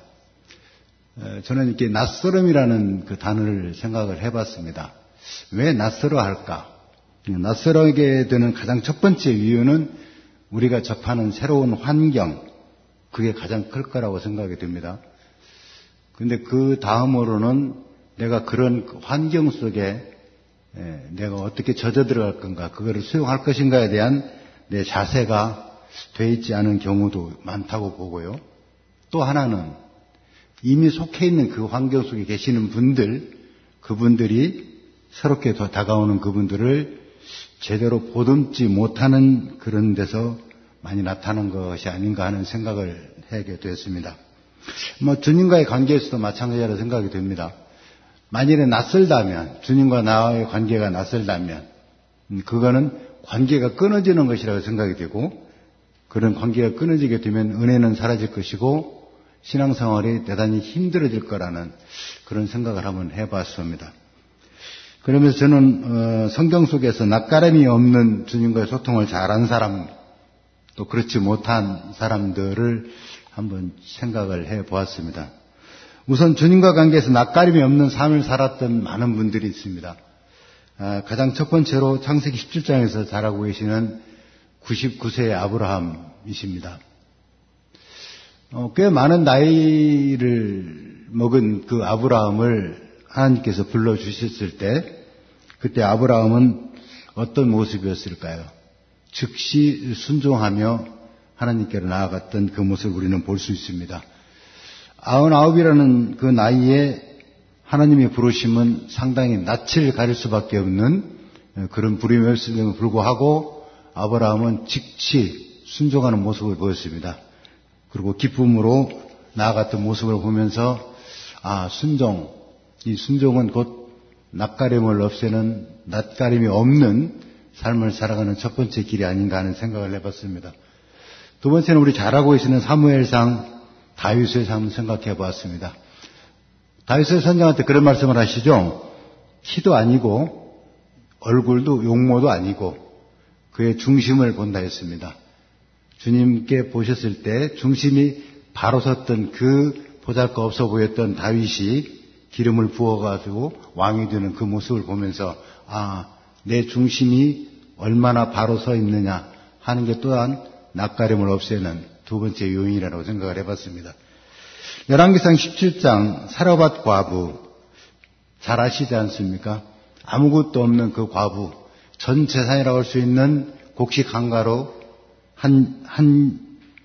저는 이렇게 낯설음이라는 그 단어를 생각을 해봤습니다. 왜 낯설어 할까? 낯설게 되는 가장 첫 번째 이유는 우리가 접하는 새로운 환경, 그게 가장 클 거라고 생각이 됩니다. 근데 그 다음으로는 내가 그런 환경 속에 내가 어떻게 젖어 들어갈 건가, 그거를 수용할 것인가에 대한 내 자세가 돼 있지 않은 경우도 많다고 보고요. 또 하나는 이미 속해 있는 그 환경 속에 계시는 분들, 그분들이 새롭게 더 다가오는 그분들을 제대로 보듬지 못하는 그런 데서 많이 나타난 것이 아닌가 하는 생각을 하게 되었습니다. 주님과의 관계에서도 마찬가지라고 생각이 됩니다. 만일에 낯설다면, 주님과 나와의 관계가 낯설다면, 그거는 관계가 끊어지는 것이라고 생각이 되고, 그런 관계가 끊어지게 되면 은혜는 사라질 것이고, 신앙생활이 대단히 힘들어질 거라는 그런 생각을 한번 해봤습니다. 그러면서 저는 성경 속에서 낯가림이 없는 주님과의 소통을 잘한 사람, 또 그렇지 못한 사람들을 한번 생각을 해보았습니다. 우선 주님과 관계에서 낯가림이 없는 삶을 살았던 많은 분들이 있습니다. 가장 첫 번째로 창세기 17장에서 자라고 계시는 99세의 아브라함이십니다. 꽤 많은 나이를 먹은 그 아브라함을 하나님께서 불러주셨을 때 그때 아브라함은 어떤 모습이었을까요? 즉시 순종하며 하나님께로 나아갔던 그 모습을 우리는 볼 수 있습니다. 99이라는 그 나이에 하나님의 부르심은 상당히 낯을 가릴 수밖에 없는 그런 부름이었음에도 불구하고 아브라함은 즉시 순종하는 모습을 보였습니다. 그리고 기쁨으로 나아갔던 모습을 보면서 이 순종은 곧 낯가림을 없애는 낯가림이 없는 삶을 살아가는 첫 번째 길이 아닌가 하는 생각을 해봤습니다. 두 번째는 우리 잘 알고 계시는 사무엘상 다윗의 삶을 생각해 보았습니다. 다윗의 선장한테 그런 말씀을 하시죠. 키도 아니고 얼굴도 용모도 아니고 그의 중심을 본다 했습니다. 주님께 보셨을 때 중심이 바로 섰던 그 보잘것없어 보였던 다윗이 기름을 부어가지고 왕이 되는 그 모습을 보면서 내 중심이 얼마나 바로 서 있느냐 하는 게 또한 낯가림을 없애는 두 번째 요인이라고 생각을 해봤습니다. 열왕기상 17장 사르밧 과부 잘 아시지 않습니까? 아무것도 없는 그 과부 전 재산이라고 할 수 있는 곡식 한 가로 한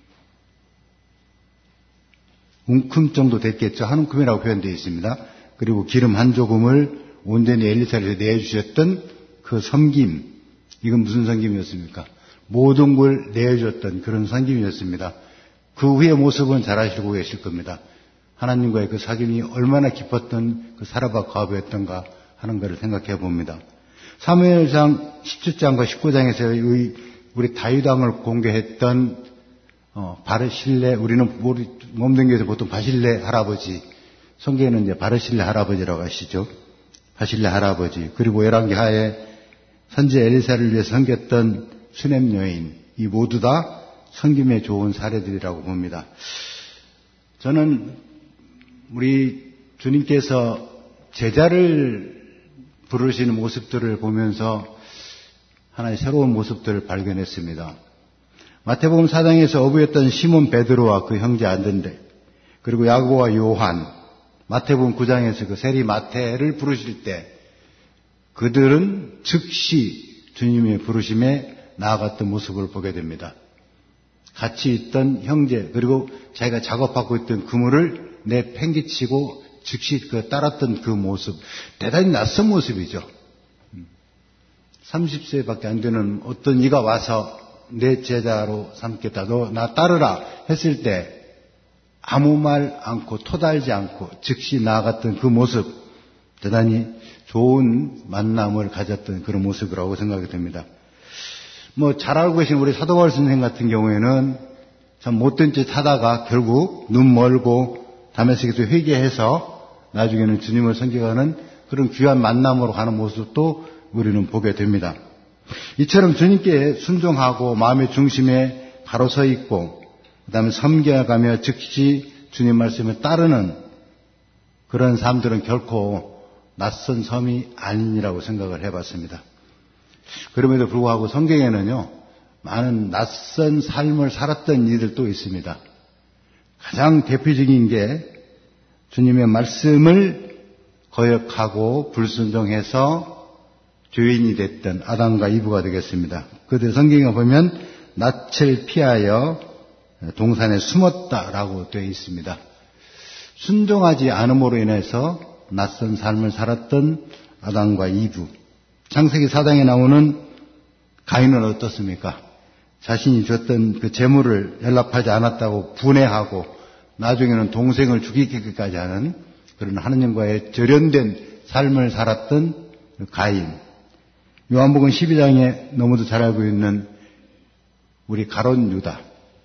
움큼 정도 됐겠죠. 한 움큼이라고 표현되어 있습니다. 그리고 기름 한 조금을 온전히 엘리사에게 내주셨던 그 섬김, 이건 무슨 섬김이었습니까? 모든 걸 내어줬던 그런 섬김이었습니다. 그 후의 모습은 잘 아시고 계실 겁니다. 하나님과의 그 사귐이 얼마나 깊었던 그 사르밧 과부였던가 하는 것을 생각해 봅니다. 사무엘상 17장과 19장에서 우리 다윗 왕을 공개했던 바르실레, 우리는 몸댕겨서 보통 바실레 할아버지, 성경에는 이제 바르실레 할아버지라고 하시죠. 바실레 할아버지, 그리고 열왕기하에 선지 엘리사를 위해서 섬겼던 수넴 여인, 이 모두 다 섬김에 좋은 사례들이라고 봅니다. 저는 우리 주님께서 제자를 부르시는 모습들을 보면서 하나의 새로운 모습들을 발견했습니다. 마태복음 4장에서 어부였던 시몬 베드로와 그 형제 안드레, 그리고 야고보와 요한, 마태복음 9장에서 그 세리 마태를 부르실 때 그들은 즉시 주님의 부르심에 나아갔던 모습을 보게 됩니다. 같이 있던 형제, 그리고 자기가 작업하고 있던 그물을 내팽개치고 즉시 따랐던 그 모습, 대단히 낯선 모습이죠. 30세밖에 안 되는 어떤 이가 와서 내 제자로 삼겠다, 너 나 따르라 했을 때 아무 말 않고 토달지 않고 즉시 나아갔던 그 모습, 대단히 좋은 만남을 가졌던 그런 모습이라고 생각이 됩니다. 잘 알고 계신 우리 사도바울 선생 같은 경우에는 참 못된 짓 하다가 결국 눈 멀고 다메섹에서 회개해서 나중에는 주님을 섬겨가는 그런 귀한 만남으로 가는 모습도 우리는 보게 됩니다. 이처럼 주님께 순종하고 마음의 중심에 바로 서 있고 그다음에 섬겨가며 즉시 주님 말씀을 따르는 그런 사람들은 결코 낯선 섬이 아니라고 생각을 해봤습니다. 그럼에도 불구하고 성경에는요, 많은 낯선 삶을 살았던 이들도 있습니다. 가장 대표적인 게 주님의 말씀을 거역하고 불순종해서 죄인이 됐던 아담과 이브가 되겠습니다. 그들 성경에 보면 낯을 피하여 동산에 숨었다라고 되어 있습니다. 순종하지 않음으로 인해서 낯선 삶을 살았던 아담과 이브. 창세기 4장에 나오는 가인은 어떻습니까? 자신이 줬던 그 재물을 연락하지 않았다고 분해하고 나중에는 동생을 죽이기까지 하는 그런 하느님과의 절연된 삶을 살았던 가인. 요한복음 12장에 너무도 잘 알고 있는 우리 가룟 유다.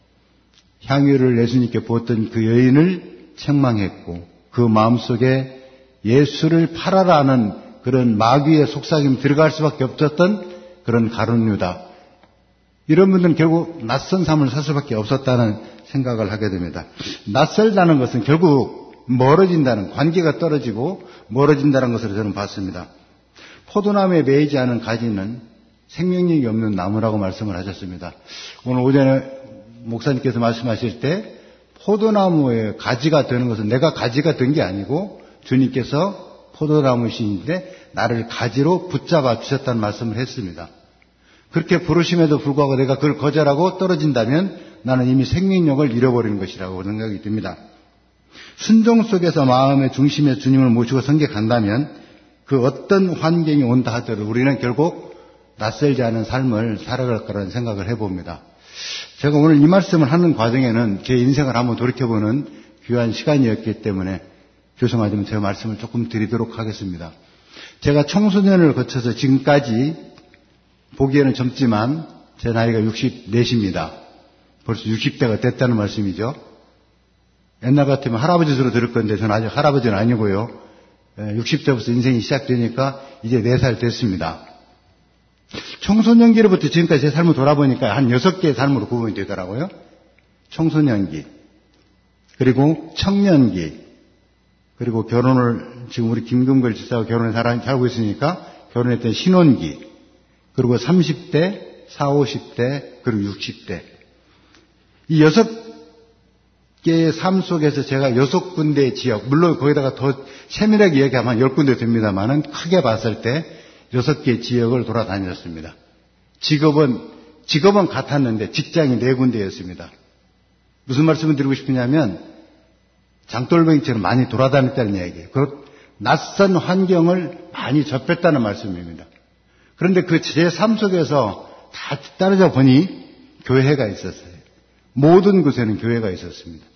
향유를 예수님께 부었던 그 여인을 책망했고 그 마음속에 예수를 팔아라는 그런 마귀의 속삭임 들어갈 수밖에 없었던 그런 가룟 유다. 이런 분들은 결국 낯선 삶을 살 수밖에 없었다는 생각을 하게 됩니다. 낯설다는 것은 결국 멀어진다는, 관계가 떨어지고 멀어진다는 것으로 저는 봤습니다. 포도나무에 매이지 않은 가지는 생명력이 없는 나무라고 말씀을 하셨습니다. 오늘 오전에 목사님께서 말씀하실 때 포도나무의 가지가 되는 것은 내가 가지가 된 게 아니고 주님께서 포도나무신인데 나를 가지로 붙잡아 주셨다는 말씀을 했습니다. 그렇게 부르심에도 불구하고 내가 그걸 거절하고 떨어진다면 나는 이미 생명력을 잃어버리는 것이라고 생각이 듭니다. 순종 속에서 마음의 중심에 주님을 모시고 성격한다면 그 어떤 환경이 온다 하더라도 우리는 결국 낯설지 않은 삶을 살아갈 거라는 생각을 해봅니다. 제가 오늘 이 말씀을 하는 과정에는 제 인생을 한번 돌이켜보는 귀한 시간이었기 때문에 죄송하지만 제 말씀을 조금 드리도록 하겠습니다. 제가 청소년을 거쳐서 지금까지 보기에는 젊지만 제 나이가 64입니다. 벌써 60대가 됐다는 말씀이죠. 옛날 같으면 할아버지 소리 들을 건데 저는 아직 할아버지는 아니고요. 60대부터 인생이 시작되니까 이제 4살 됐습니다. 청소년기로부터 지금까지 제 삶을 돌아보니까 한 6개의 삶으로 구분이 되더라고요. 청소년기, 그리고 청년기, 그리고 결혼을 지금 우리 김금걸 집사하고 결혼해서 살고 있으니까 결혼했던 신혼기, 그리고 30대, 40, 50대, 그리고 60대. 이 6개의 삶 속에서 제가 6군데의 지역, 물론 거기다가 더 세밀하게 얘기하면 10군데 됩니다만은 크게 봤을 때 6개의 지역을 돌아다녔습니다. 직업은 같았는데 직장이 4군데였습니다. 무슨 말씀을 드리고 싶으냐면 장돌뱅이처럼 많이 돌아다녔다는 얘기예요. 그 낯선 환경을 많이 접했다는 말씀입니다. 그런데 그 제 삶 속에서 다 따르자 보니 교회가 있었어요. 모든 곳에는 교회가 있었습니다.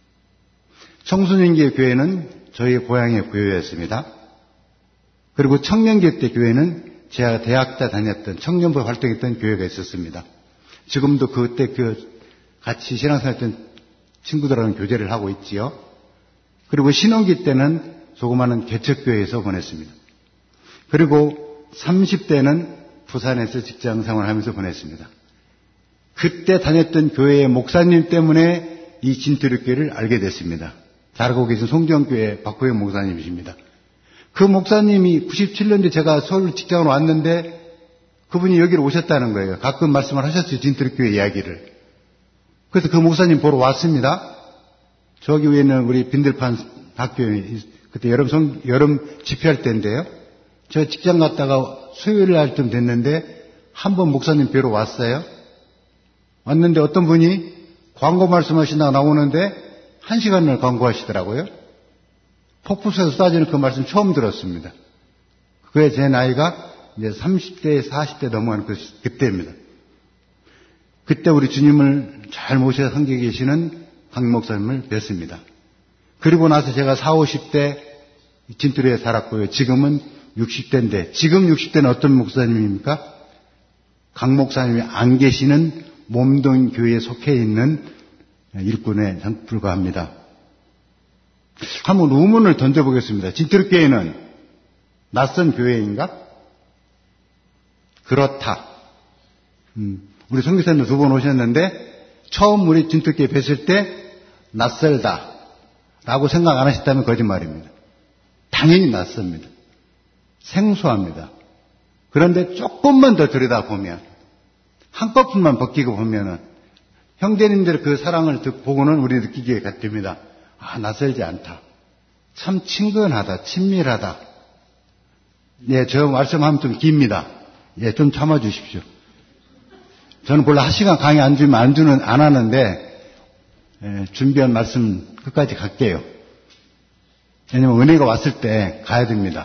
청소년기의 교회는 저희 고향의 교회였습니다. 그리고 청년기 때 교회는 제가 대학 때 다녔던 청년부 활동했던 교회가 있었습니다. 지금도 그때 같이 신앙생활했던 친구들하고는 교제를 하고 있지요. 그리고 신혼기 때는 조그마한 개척교회에서 보냈습니다. 그리고 30대는 부산에서 직장생활을 하면서 보냈습니다. 그때 다녔던 교회의 목사님 때문에 이 진트리교회를 알게 됐습니다. 잘 알고 계신 송정교회 박호영 목사님이십니다. 그 목사님이 97년도에 제가 서울 직장으로 왔는데 그분이 여기로 오셨다는 거예요. 가끔 말씀을 하셨어요. 진트리교회 이야기를. 그래서 그 목사님 보러 왔습니다. 저기 위에는 우리 빈들판 학교에 그때 여름 집회할 때인데요. 제가 직장 갔다가 수요일 날쯤 됐는데 한 번 목사님 뵈러 왔어요. 왔는데 어떤 분이 광고 말씀하시다가 나오는데 1시간을 광고하시더라고요. 폭포수에서 쏟아지는 그 말씀 처음 들었습니다. 그게 제 나이가 이제 30대, 40대 넘어가는 그때입니다. 그때 우리 주님을 잘 모셔서 섬기고 계시는 강 목사님을 뵀습니다. 그리고 나서 제가 40, 50대 진투리에 살았고요. 지금은 60대인데 지금 60대는 어떤 목사님입니까? 강 목사님이 안 계시는 몸동 교회에 속해 있는 일꾼에 불과합니다. 한번 의문을 던져보겠습니다. 진트리교회는 낯선 교회인가? 그렇다. 우리 선교사님 2번 오셨는데 처음 우리 진트리교회 뵀을 때 낯설다 라고 생각 안 하셨다면 거짓말입니다. 당연히 낯섭니다. 생소합니다. 그런데 조금만 더 들여다보면 한꺼풀만 벗기고 보면은 형제님들의 그 사랑을 보고는 우리 느끼게 됩니다. 아, 낯설지 않다. 참 친근하다, 친밀하다. 예, 저 말씀하면 좀 깁니다. 예, 좀 참아주십시오. 저는 원래 1시간 강의 안 하는데, 준비한 말씀 끝까지 갈게요. 왜냐면 은혜가 왔을 때 가야 됩니다.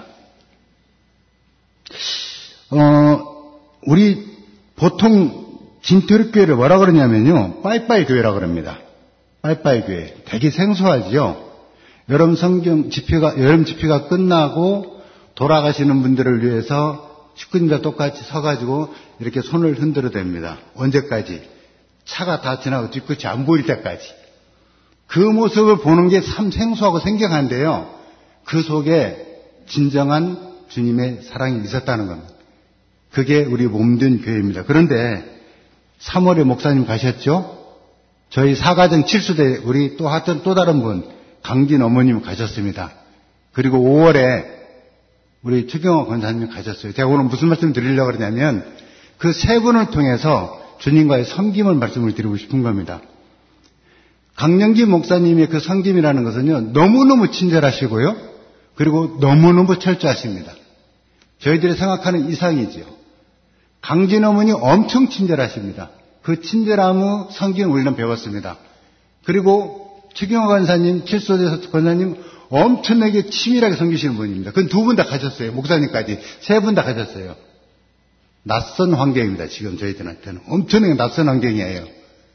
우리 보통 진트리교회를 뭐라 그러냐면요. 빠이빠이 교회라 그럽니다. 빠이빠이 교회. 되게 생소하지요. 여름 집회가 끝나고 돌아가시는 분들을 위해서 식구님과 똑같이 서가지고 이렇게 손을 흔들어 댑니다. 언제까지? 차가 다 지나고 뒤끝이 안 보일 때까지. 그 모습을 보는 게 참 생소하고 생경한데요. 그 속에 진정한 주님의 사랑이 있었다는 겁니다. 그게 우리 몸된 교회입니다. 그런데 3월에 목사님 가셨죠? 저희 사가정 7수대 우리 또 다른 분 강진 어머님 가셨습니다. 그리고 5월에 우리 추경호 권사님 가셨어요. 제가 오늘 무슨 말씀 드리려고 그러냐면 그 세 분을 통해서 주님과의 섬김을 말씀을 드리고 싶은 겁니다. 강영기 목사님의 그 섬김이라는 것은요, 너무너무 친절하시고요, 그리고 너무너무 철저하십니다. 저희들이 생각하는 이상이지요. 강진 어머니 엄청 친절하십니다. 그 친절함의 섬김을 우리는 배웠습니다. 그리고 최경화 권사님, 칠소대 권사님 엄청나게 치밀하게 섬기시는 분입니다. 그건 두 분 다 가셨어요. 목사님까지 세 분 다 가셨어요. 낯선 환경입니다. 지금 저희들한테는 엄청나게 낯선 환경이에요.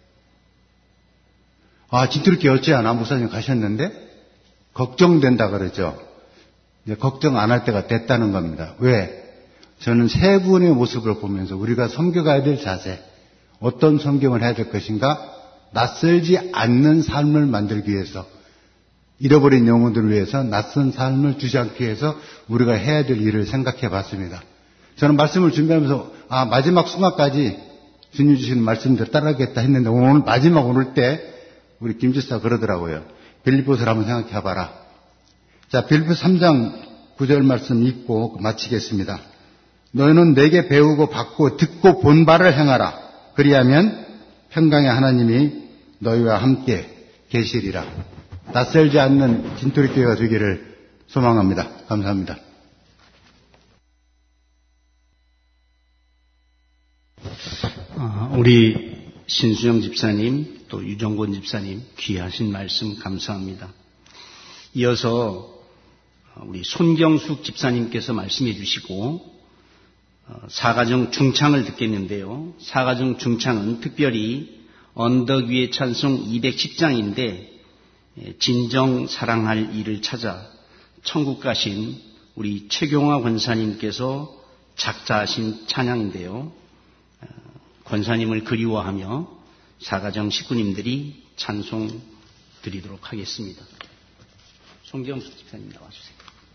아, 진투르키 어찌하나 목사님 가셨는데 걱정된다 그러죠. 이제 걱정 안 할 때가 됐다는 겁니다. 왜? 저는 세 분의 모습을 보면서 우리가 섬겨가야 될 자세, 어떤 섬김을 해야 될 것인가, 낯설지 않는 삶을 만들기 위해서, 잃어버린 영혼들을 위해서 낯선 삶을 주지 않기 위해서 우리가 해야 될 일을 생각해 봤습니다. 저는 말씀을 준비하면서 마지막 순간까지 주님 주시는 말씀대로 따라가겠다 했는데 오늘 마지막 오늘 때 우리 김지사 그러더라고요. 빌립보서를 한번 생각해 봐라. 자, 빌립보 3장 9절 말씀 읽고 마치겠습니다. 너희는 내게 배우고 받고 듣고 본 바를 행하라. 그리하면 평강의 하나님이 너희와 함께 계시리라. 낯설지 않는 진토리교회가 되기를 소망합니다. 감사합니다. 우리 신수영 집사님, 또 유정권 집사님 귀하신 말씀 감사합니다. 이어서 우리 손경숙 집사님께서 말씀해 주시고 사가정 중창을 듣겠는데요. 사가정 중창은 특별히 언덕 위의 찬송 210장인데 진정 사랑할 이를 찾아 천국 가신 우리 최경화 권사님께서 작사하신 찬양인데요. 권사님을 그리워하며 사가정 식구님들이 찬송 드리도록 하겠습니다. 송경숙 집사님 나와주세요.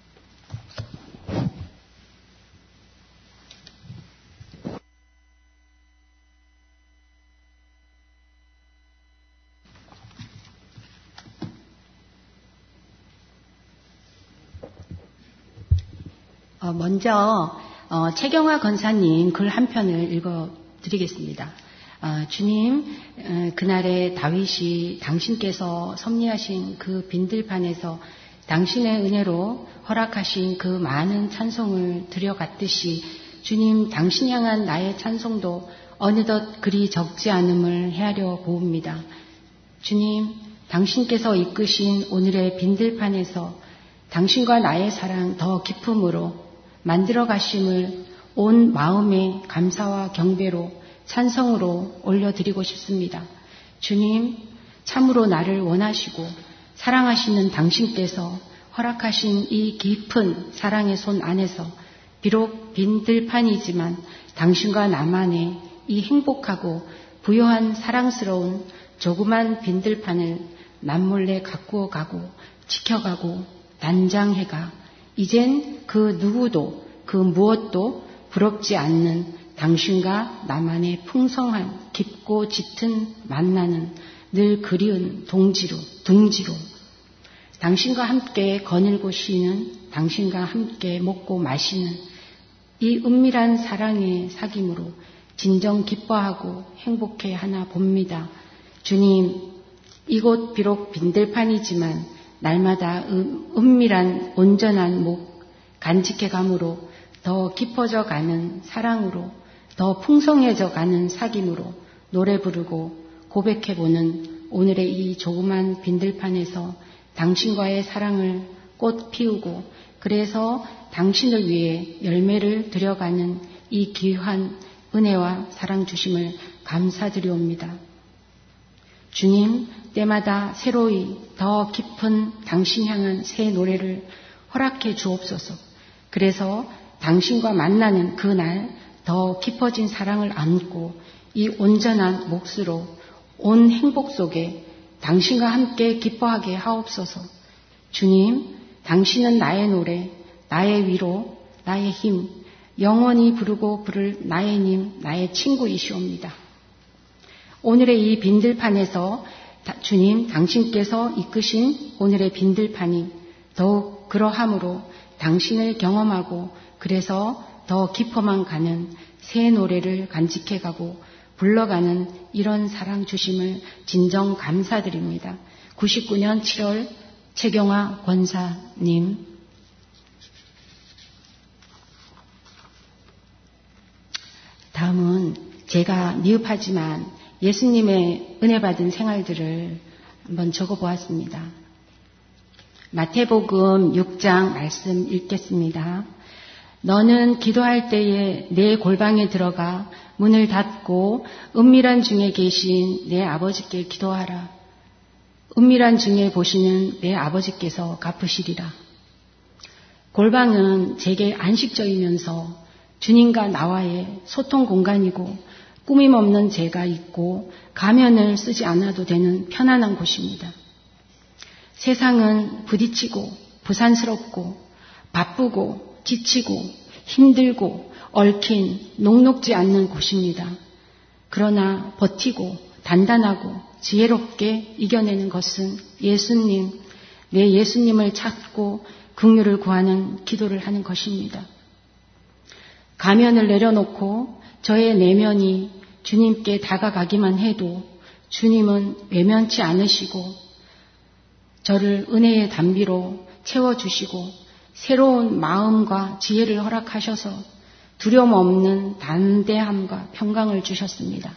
먼저 최경화 권사님 글 한 편을 읽어드리겠습니다. 주님, 그날에 다윗이 당신께서 섭리하신 그 빈들판에서 당신의 은혜로 허락하신 그 많은 찬송을 드려갔듯이 주님, 당신 향한 나의 찬송도 어느덧 그리 적지 않음을 헤아려 보옵니다. 주님, 당신께서 이끄신 오늘의 빈들판에서 당신과 나의 사랑 더 깊음으로 만들어 가심을 온 마음의 감사와 경배로 찬성으로 올려드리고 싶습니다. 주님, 참으로 나를 원하시고 사랑하시는 당신께서 허락하신 이 깊은 사랑의 손 안에서 비록 빈 들판이지만 당신과 나만의 이 행복하고 부요한 사랑스러운 조그만 빈 들판을 남몰래 가꾸어 가고 지켜가고 단장해가 이젠 그 누구도 그 무엇도 부럽지 않는 당신과 나만의 풍성한 깊고 짙은 만나는 늘 그리운 둥지로 당신과 함께 거닐고 쉬는 당신과 함께 먹고 마시는 이 은밀한 사랑의 사귐으로 진정 기뻐하고 행복해 하나 봅니다. 주님, 이곳 비록 빈들판이지만 날마다 은밀한 온전한 목 간직해감으로 더 깊어져 가는 사랑으로 더 풍성해져 가는 사귐으로 노래 부르고 고백해보는 오늘의 이 조그만 빈들판에서 당신과의 사랑을 꽃 피우고 그래서 당신을 위해 열매를 들여가는 이 귀한 은혜와 사랑 주심을 감사드리옵니다. 주님, 때마다 새로이 더 깊은 당신 향한 새 노래를 허락해 주옵소서. 그래서 당신과 만나는 그날 더 깊어진 사랑을 안고 이 온전한 몫으로 온 행복 속에 당신과 함께 기뻐하게 하옵소서. 주님, 당신은 나의 노래, 나의 위로, 나의 힘, 영원히 부르고 부를 나의 님, 나의 친구이시옵니다. 오늘의 이 빈들판에서 주님, 당신께서 이끄신 오늘의 빈들판이 더욱 그러함으로 당신을 경험하고 그래서 더 깊어만 가는 새 노래를 간직해가고 불러가는 이런 사랑 주심을 진정 감사드립니다. 99년 7월 최경화 권사님. 다음은 제가 미흡하지만 예수님의 은혜 받은 생활들을 한번 적어보았습니다. 마태복음 6장 말씀 읽겠습니다. 너는 기도할 때에 내 골방에 들어가 문을 닫고 은밀한 중에 계신 내 아버지께 기도하라. 은밀한 중에 보시는 내 아버지께서 갚으시리라. 골방은 제게 안식처이면서 주님과 나와의 소통 공간이고 꾸밈 없는 제가 있고 가면을 쓰지 않아도 되는 편안한 곳입니다. 세상은 부딪히고 부산스럽고 바쁘고 지치고 힘들고 얽힌 녹록지 않는 곳입니다. 그러나 버티고 단단하고 지혜롭게 이겨내는 것은 예수님, 내 예수님을 찾고 긍휼을 구하는 기도를 하는 것입니다. 가면을 내려놓고 저의 내면이 주님께 다가가기만 해도 주님은 외면치 않으시고 저를 은혜의 담비로 채워주시고 새로운 마음과 지혜를 허락하셔서 두려움 없는 담대함과 평강을 주셨습니다.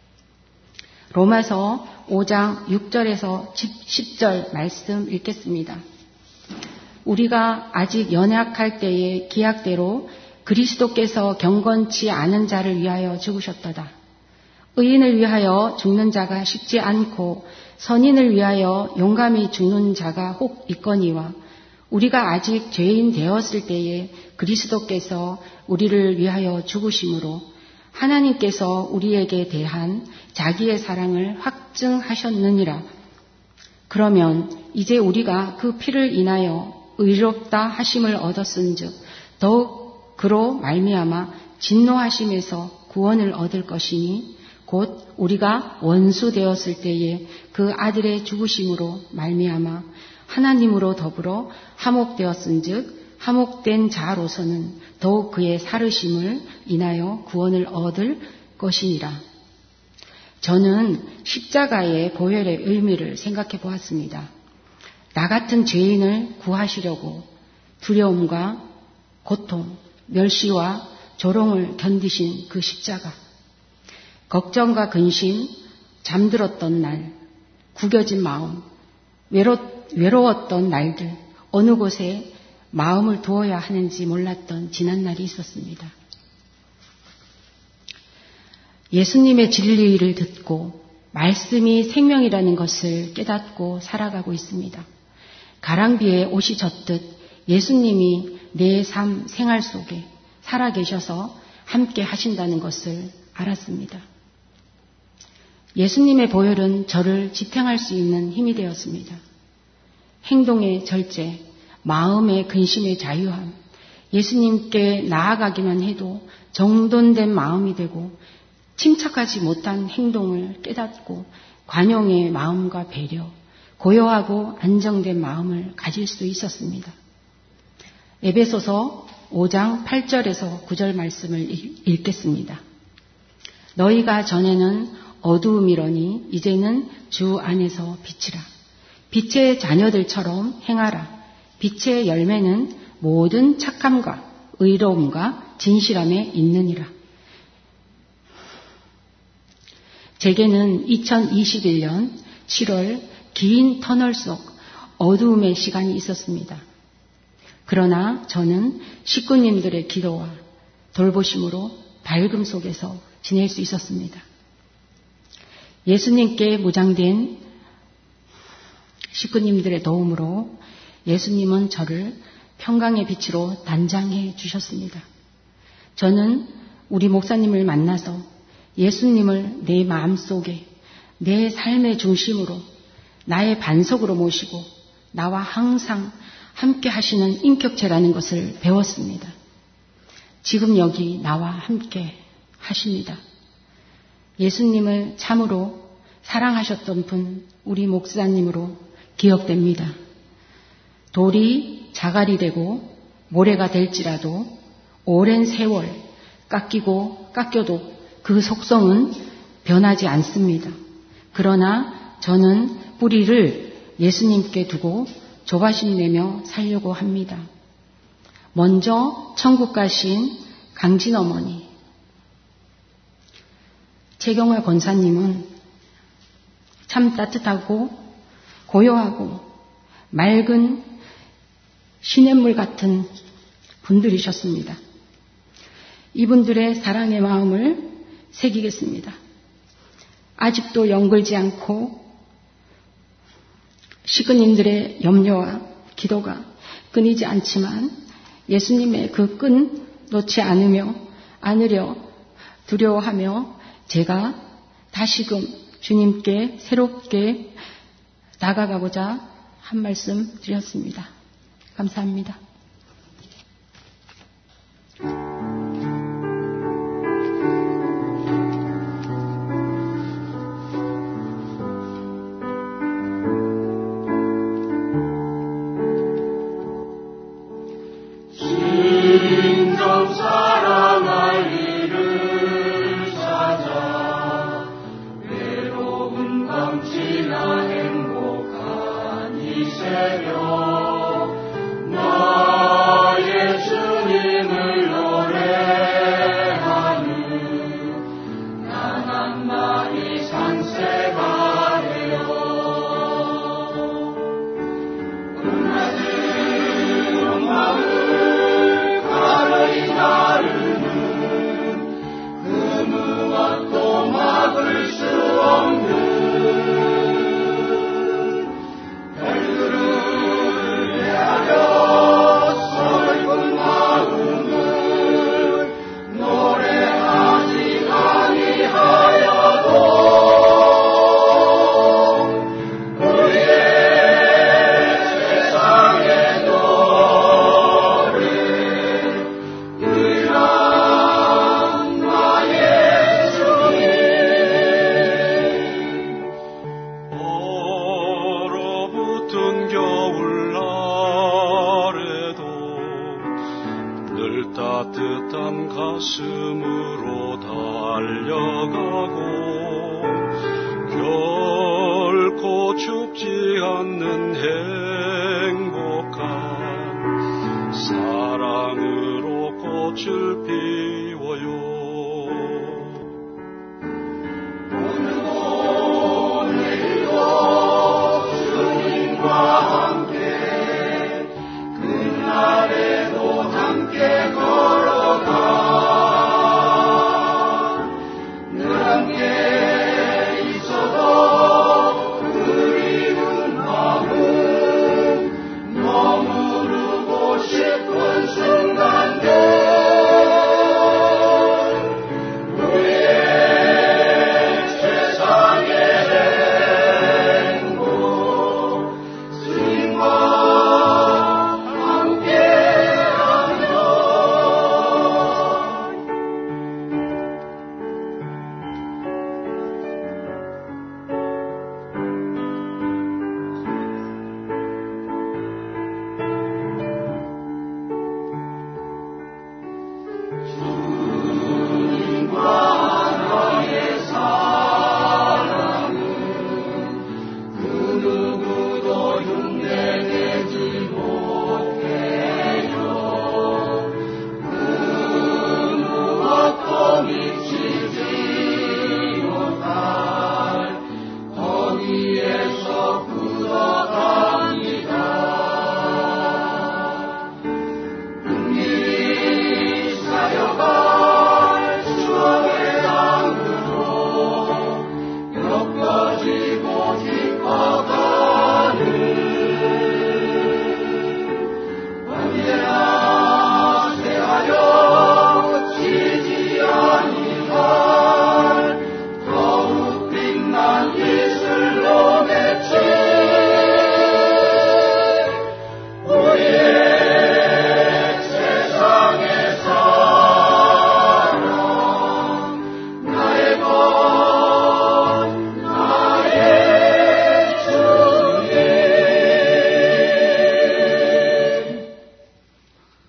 로마서 5장 6절에서 10절 말씀 읽겠습니다. 우리가 아직 연약할 때의 기약대로 그리스도께서 경건치 않은 자를 위하여 죽으셨도다. 의인을 위하여 죽는 자가 쉽지 않고 선인을 위하여 용감히 죽는 자가 혹 있거니와 우리가 아직 죄인 되었을 때에 그리스도께서 우리를 위하여 죽으심으로 하나님께서 우리에게 대한 자기의 사랑을 확증하셨느니라. 그러면 이제 우리가 그 피를 인하여 의롭다 하심을 얻었은즉 더욱 그로 말미암아 진노하심에서 구원을 얻을 것이니 곧 우리가 원수 되었을 때에 그 아들의 죽으심으로 말미암아 하나님으로 더불어 화목되었은즉 화목된 자로서는 더욱 그의 살으심을 인하여 구원을 얻을 것이니라. 저는 십자가의 보혈의 의미를 생각해 보았습니다. 나 같은 죄인을 구하시려고 두려움과 고통, 멸시와 조롱을 견디신 그 십자가. 걱정과 근심, 잠들었던 날, 구겨진 마음, 외로웠던 날들, 어느 곳에 마음을 두어야 하는지 몰랐던 지난 날이 있었습니다. 예수님의 진리를 듣고 말씀이 생명이라는 것을 깨닫고 살아가고 있습니다. 가랑비에 옷이 젖듯 예수님이 내 삶 생활 속에 살아계셔서 함께 하신다는 것을 알았습니다. 예수님의 보혈은 저를 지탱할 수 있는 힘이 되었습니다. 행동의 절제, 마음의 근심의 자유함, 예수님께 나아가기만 해도 정돈된 마음이 되고 침착하지 못한 행동을 깨닫고 관용의 마음과 배려, 고요하고 안정된 마음을 가질 수 있었습니다. 에베소서 5장 8절에서 9절 말씀을 읽겠습니다. 너희가 전에는 어두움이러니 이제는 주 안에서 빛이라. 빛의 자녀들처럼 행하라. 빛의 열매는 모든 착함과 의로움과 진실함에 있느니라. 제게는 2021년 7월 긴 터널 속 어두움의 시간이 있었습니다. 그러나 저는 식구님들의 기도와 돌보심으로 밝음 속에서 지낼 수 있었습니다. 예수님께 무장된 식구님들의 도움으로 예수님은 저를 평강의 빛으로 단장해 주셨습니다. 저는 우리 목사님을 만나서 예수님을 내 마음속에 내 삶의 중심으로 나의 반석으로 모시고 나와 항상 함께 하시는 인격체라는 것을 배웠습니다. 지금 여기 나와 함께 하십니다. 예수님을 참으로 사랑하셨던 분 우리 목사님으로 기억됩니다. 돌이 자갈이 되고 모래가 될지라도 오랜 세월 깎이고 깎여도 그 속성은 변하지 않습니다. 그러나 저는 뿌리를 예수님께 두고 조바심 내며 살려고 합니다. 먼저 천국 가신 강진 어머니, 최경화 권사님은 참 따뜻하고 고요하고 맑은 시냇물 같은 분들이셨습니다. 이분들의 사랑의 마음을 새기겠습니다. 아직도 영글지 않고 시근님들의 염려와 기도가 끊이지 않지만 예수님의 그 끈 놓지 않으려 두려워하며 제가 다시금 주님께 새롭게 나가가고자 한 말씀 드렸습니다. 감사합니다.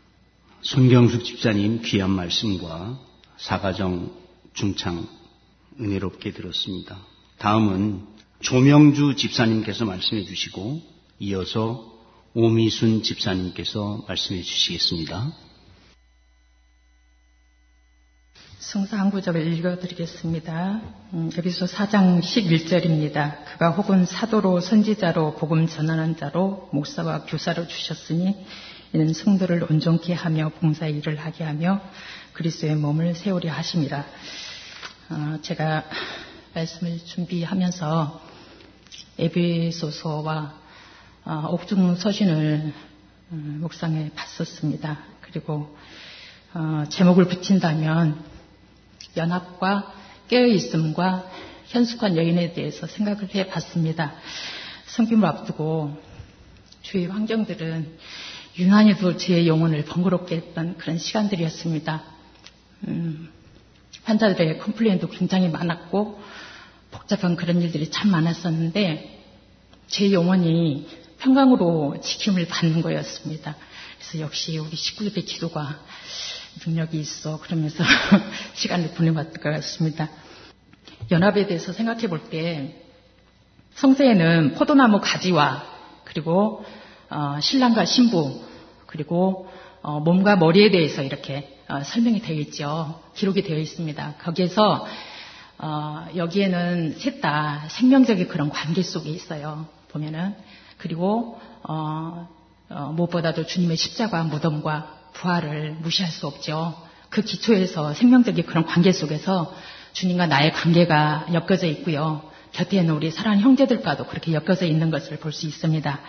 손경숙 집사님 귀한 말씀과 사가정 중창 은혜롭게 들었습니다. 다음은 조명주 집사님께서 말씀해 주시고 이어서 오미순 집사님께서 말씀해 주시겠습니다. 성서 한 구절을 읽어드리겠습니다. 에베소 4장 11절입니다. 그가 혹은 사도로 선지자로 복음 전하는 자로 목사와 교사로 주셨으니 이는 성도를 온전케 하며 봉사의 일을 하게 하며 그리스도의 몸을 세우려 하심이라. 제가 말씀을 준비하면서 에베소서와 옥중 서신을 묵상해 봤었습니다. 그리고 제목을 붙인다면 연합과 깨어있음과 현숙한 여인에 대해서 생각을 해봤습니다. 성김을 앞두고 주위 환경들은 유난히도 제 영혼을 번거롭게 했던 그런 시간들이었습니다. 환자들의 컴플레인도 굉장히 많았고 복잡한 그런 일들이 참 많았었는데 제 영혼이 평강으로 지킴을 받는 거였습니다. 그래서 역시 우리 식구들의 기도가 능력이 있어 그러면서 시간을 보내봤던 것 같습니다. 연합에 대해서 생각해 볼 때 성서에는 포도나무 가지와 그리고 신랑과 신부 그리고 몸과 머리에 대해서 이렇게 설명이 되어 있죠. 기록이 되어 있습니다. 거기에서 여기에는 셋 다 생명적인 그런 관계 속에 있어요. 보면은 그리고 무엇보다도 주님의 십자가 무덤과 부활을 무시할 수 없죠. 그 기초에서 생명적인 그런 관계 속에서 주님과 나의 관계가 엮여져 있고요. 곁에 있는 우리 사랑하는 형제들과도 그렇게 엮여져 있는 것을 볼 수 있습니다.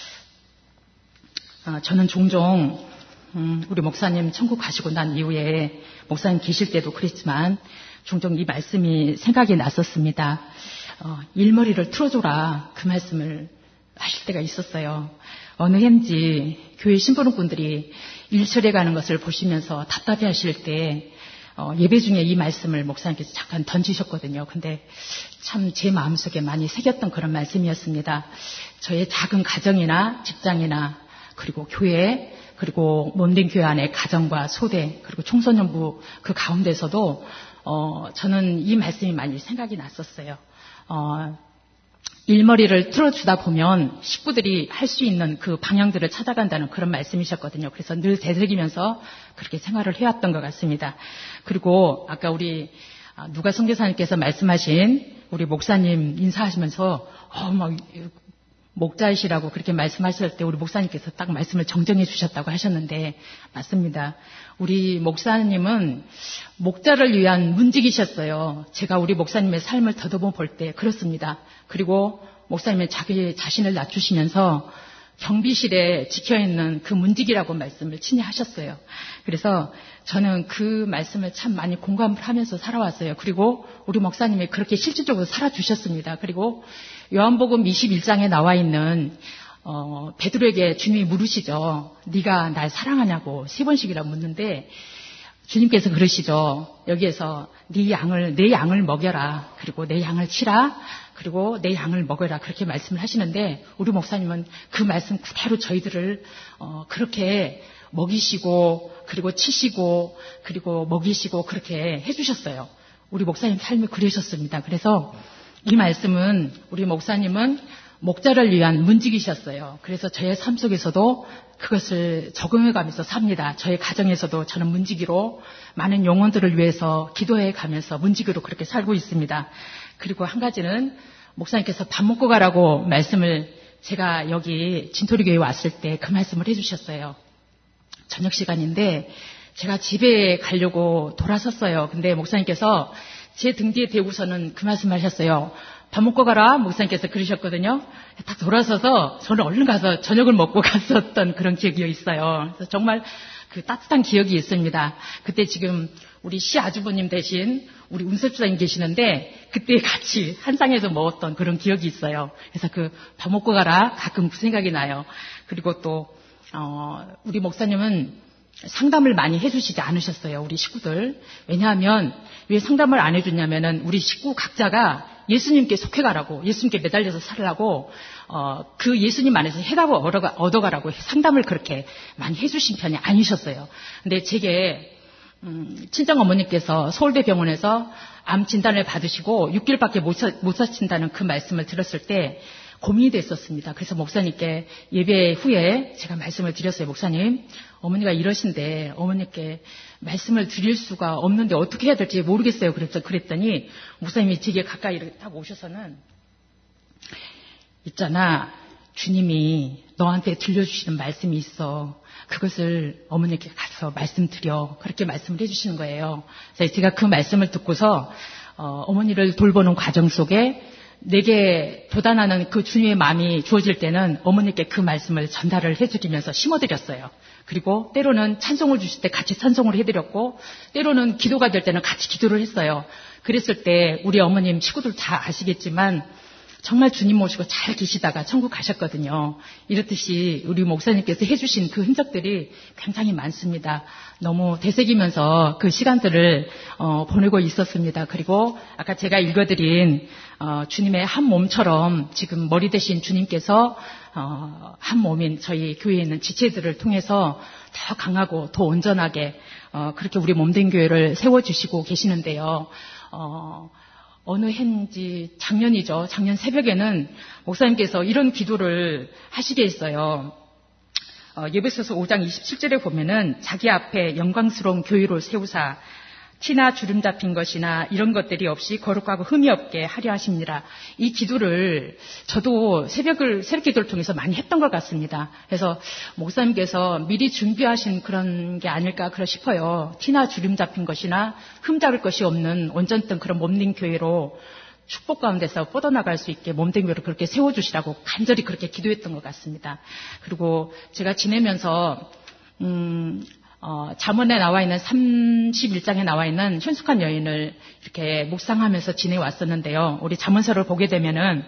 저는 종종 우리 목사님 천국 가시고 난 이후에 목사님 계실 때도 그랬지만 종종 이 말씀이 생각이 났었습니다. 일머리를 틀어줘라 그 말씀을 하실 때가 있었어요. 어느 해인지 교회 신부님분들이 일처리해 가는 것을 보시면서 답답해 하실 때 예배 중에 이 말씀을 목사님께서 잠깐 던지셨거든요. 근데 참 제 마음속에 많이 새겼던 그런 말씀이었습니다. 저의 작은 가정이나 직장이나 그리고 교회 그리고 몸된 교회 안에 가정과 소대 그리고 청소년부 그 가운데서도 저는 이 말씀이 많이 생각이 났었어요. 일머리를 틀어주다 보면 식구들이 할 수 있는 그 방향들을 찾아간다는 그런 말씀이셨거든요. 그래서 늘 되새기면서 그렇게 생활을 해왔던 것 같습니다. 그리고 아까 우리 누가 선교사님께서 말씀하신 우리 목사님 인사하시면서 막 목자이시라고 그렇게 말씀하실 때 우리 목사님께서 딱 말씀을 정정해 주셨다고 하셨는데 맞습니다. 우리 목사님은 목자를 위한 문직이셨어요. 제가 우리 목사님의 삶을 더듬어 볼 때 그렇습니다. 그리고 목사님은 자기 자신을 낮추시면서 경비실에 지켜있는 그 문직이라고 말씀을 친히 하셨어요. 그래서 저는 그 말씀을 참 많이 공감을 하면서 살아왔어요. 그리고 우리 목사님이 그렇게 실질적으로 살아주셨습니다. 그리고 요한복음 21장에 나와 있는 베드로에게 주님이 물으시죠. 네가 날 사랑하냐고 3번씩이라 묻는데 주님께서 그러시죠. 여기에서 내 양을 먹여라. 그리고 내 양을 치라. 그리고 내 양을 먹어라. 그렇게 말씀을 하시는데 우리 목사님은 그 말씀 그대로 저희들을 그렇게 먹이시고 그리고 치시고 그리고 먹이시고 그렇게 해주셨어요. 우리 목사님 삶이 그러셨습니다. 그래서 이 말씀은 우리 목사님은 목자를 위한 문직이셨어요. 그래서 저의 삶 속에서도 그것을 적응해가면서 삽니다. 저의 가정에서도 저는 문지기로 많은 영혼들을 위해서 기도해 가면서 문지기로 그렇게 살고 있습니다. 그리고 한 가지는 목사님께서 밥 먹고 가라고 말씀을 제가 여기 진토리교회에 왔을 때 그 말씀을 해주셨어요. 저녁 시간인데 제가 집에 가려고 돌아섰어요. 근데 목사님께서 제 등 뒤에 대고서는 그 말씀을 하셨어요. 밥 먹고 가라 목사님께서 그러셨거든요. 딱 돌아서서 저는 얼른 가서 저녁을 먹고 갔었던 그런 기억이 있어요. 그래서 정말 그 따뜻한 기억이 있습니다. 그때 지금 우리 시아주버님 대신 우리 운섭주사님 계시는데 그때 같이 한 쌍에서 먹었던 그런 기억이 있어요. 그래서 그 밥 먹고 가라 가끔 그 생각이 나요. 그리고 또 우리 목사님은 상담을 많이 해주시지 않으셨어요. 우리 식구들. 왜냐하면 왜 상담을 안 해줬냐면은 우리 식구 각자가 예수님께 속해가라고 예수님께 매달려서 살라고 그 예수님 안에서 해답을 얻어가라고 상담을 그렇게 많이 해주신 편이 아니셨어요. 근데 제게 친정 어머니께서 서울대 병원에서 암 진단을 받으시고 6개월밖에 못 사신다는 그 말씀을 들었을 때 고민이 됐었습니다. 그래서 목사님께 예배 후에 제가 말씀을 드렸어요. 목사님, 어머니가 이러신데 어머니께 말씀을 드릴 수가 없는데 어떻게 해야 될지 모르겠어요. 그랬더니 목사님이 제게 가까이 이렇게 딱 오셔서는 있잖아, 주님이 너한테 들려주시는 말씀이 있어. 그것을 어머니께 가서 말씀드려. 그렇게 말씀을 해주시는 거예요. 그래서 제가 그 말씀을 듣고서 어머니를 돌보는 과정 속에 내게 도단하는 그 주님의 마음이 주어질 때는 어머니께 그 말씀을 전달을 해드리면서 심어드렸어요. 그리고 때로는 찬송을 주실 때 같이 찬송을 해드렸고 때로는 기도가 될 때는 같이 기도를 했어요. 그랬을 때 우리 어머님 식구들 다 아시겠지만 정말 주님 모시고 잘 계시다가 천국 가셨거든요. 이렇듯이 우리 목사님께서 해주신 그 흔적들이 굉장히 많습니다. 너무 되새기면서 그 시간들을 보내고 있었습니다. 그리고 아까 제가 읽어드린 주님의 한 몸처럼 지금 머리 대신 주님께서 한 몸인 저희 교회에 있는 지체들을 통해서 더 강하고 더 온전하게 그렇게 우리 몸된 교회를 세워주시고 계시는데요. 어느 해인지 작년이죠. 작년 새벽에는 목사님께서 이런 기도를 하시게 했어요. 예배소서 5장 27절에 보면은 자기 앞에 영광스러운 교회로 세우사 티나 주름 잡힌 것이나 이런 것들이 없이 거룩하고 흠이 없게 하려 하십니다. 이 기도를 저도 새벽 기도를 통해서 많이 했던 것 같습니다. 그래서 목사님께서 미리 준비하신 그런 게 아닐까 싶어요. 티나 주름 잡힌 것이나 흠 잡을 것이 없는 온전한 그런 몸된 교회로 축복 가운데서 뻗어나갈 수 있게 몸된 교회를 그렇게 세워주시라고 간절히 그렇게 기도했던 것 같습니다. 그리고 제가 지내면서 잠언에 나와 있는 31장에 나와 있는 현숙한 여인을 이렇게 묵상하면서 지내왔었는데요. 우리 잠언서를 보게 되면은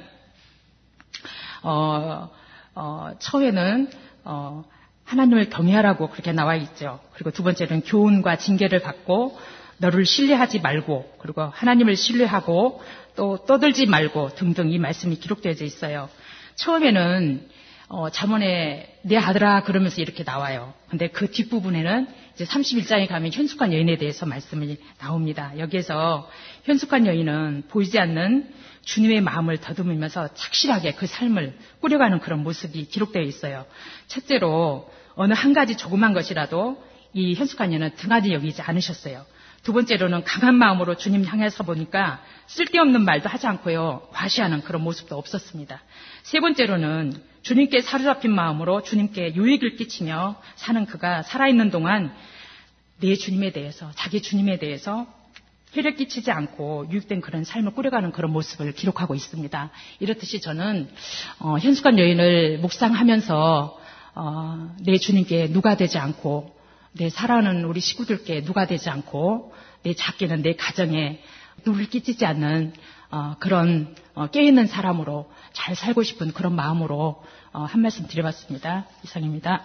처에는 하나님을 경외하라고 그렇게 나와 있죠. 그리고 두 번째는 교훈과 징계를 받고 너를 신뢰하지 말고 그리고 하나님을 신뢰하고 또 떠들지 말고 등등 이 말씀이 기록되어 있어요. 처음에는 잠언에 내 아들아 그러면서 이렇게 나와요. 근데 그 뒷부분에는 이제 31장에 가면 현숙한 여인에 대해서 말씀이 나옵니다. 여기에서 현숙한 여인은 보이지 않는 주님의 마음을 더듬으면서 착실하게 그 삶을 꾸려가는 그런 모습이 기록되어 있어요. 첫째로 어느 한 가지 조그만 것이라도 이 현숙한 여인은 등한히 여기지 않으셨어요. 두 번째로는 강한 마음으로 주님 향해서 보니까 쓸데없는 말도 하지 않고요. 과시하는 그런 모습도 없었습니다. 세 번째로는 주님께 사로잡힌 마음으로 주님께 유익을 끼치며 사는 그가 살아있는 동안 내 주님에 대해서 자기 주님에 대해서 해를 끼치지 않고 유익된 그런 삶을 꾸려가는 그런 모습을 기록하고 있습니다. 이렇듯이 저는 현숙한 여인을 묵상하면서 내 주님께 누가 되지 않고 내 사랑하는 우리 식구들께 누가 되지 않고 내 작게는 내 가정에 누를 끼치지 않는 그런 깨있는 사람으로 잘 살고 싶은 그런 마음으로 한 말씀 드려봤습니다. 이상입니다.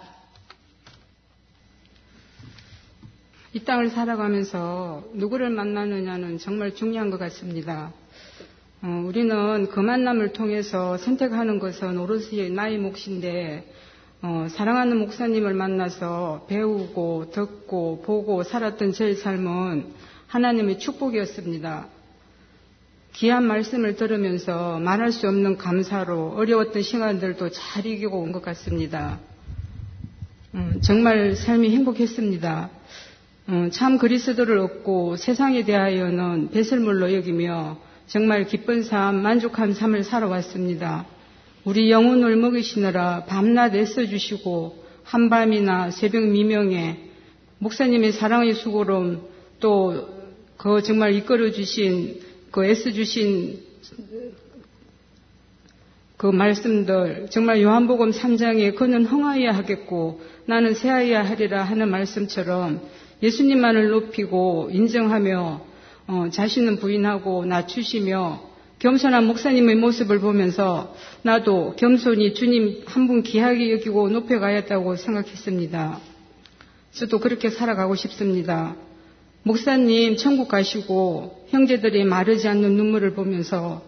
이 땅을 살아가면서 누구를 만나느냐는 정말 중요한 것 같습니다. 우리는 그 만남을 통해서 선택하는 것은 오롯이 나의 몫인데 사랑하는 목사님을 만나서 배우고 듣고 보고 살았던 제 삶은 하나님의 축복이었습니다. 귀한 말씀을 들으면서 말할 수 없는 감사로 어려웠던 시간들도 잘 이기고 온 것 같습니다. 정말 삶이 행복했습니다. 참 그리스도를 얻고 세상에 대하여는 배설물로 여기며 정말 기쁜 삶, 만족한 삶을 살아왔습니다. 우리 영혼을 먹이시느라 밤낮 애써주시고 한밤이나 새벽 미명에 목사님의 사랑의 수고름 또 그 정말 이끌어주신 그 애써주신 그 말씀들 정말 요한복음 3장에 그는 흥하여야 하겠고 나는 새하여야 하리라 하는 말씀처럼 예수님만을 높이고 인정하며 자신은 부인하고 낮추시며 겸손한 목사님의 모습을 보면서 나도 겸손히 주님 한 분 귀하게 여기고 높여가야겠다고 생각했습니다. 저도 그렇게 살아가고 싶습니다. 목사님 천국 가시고 형제들이 마르지 않는 눈물을 보면서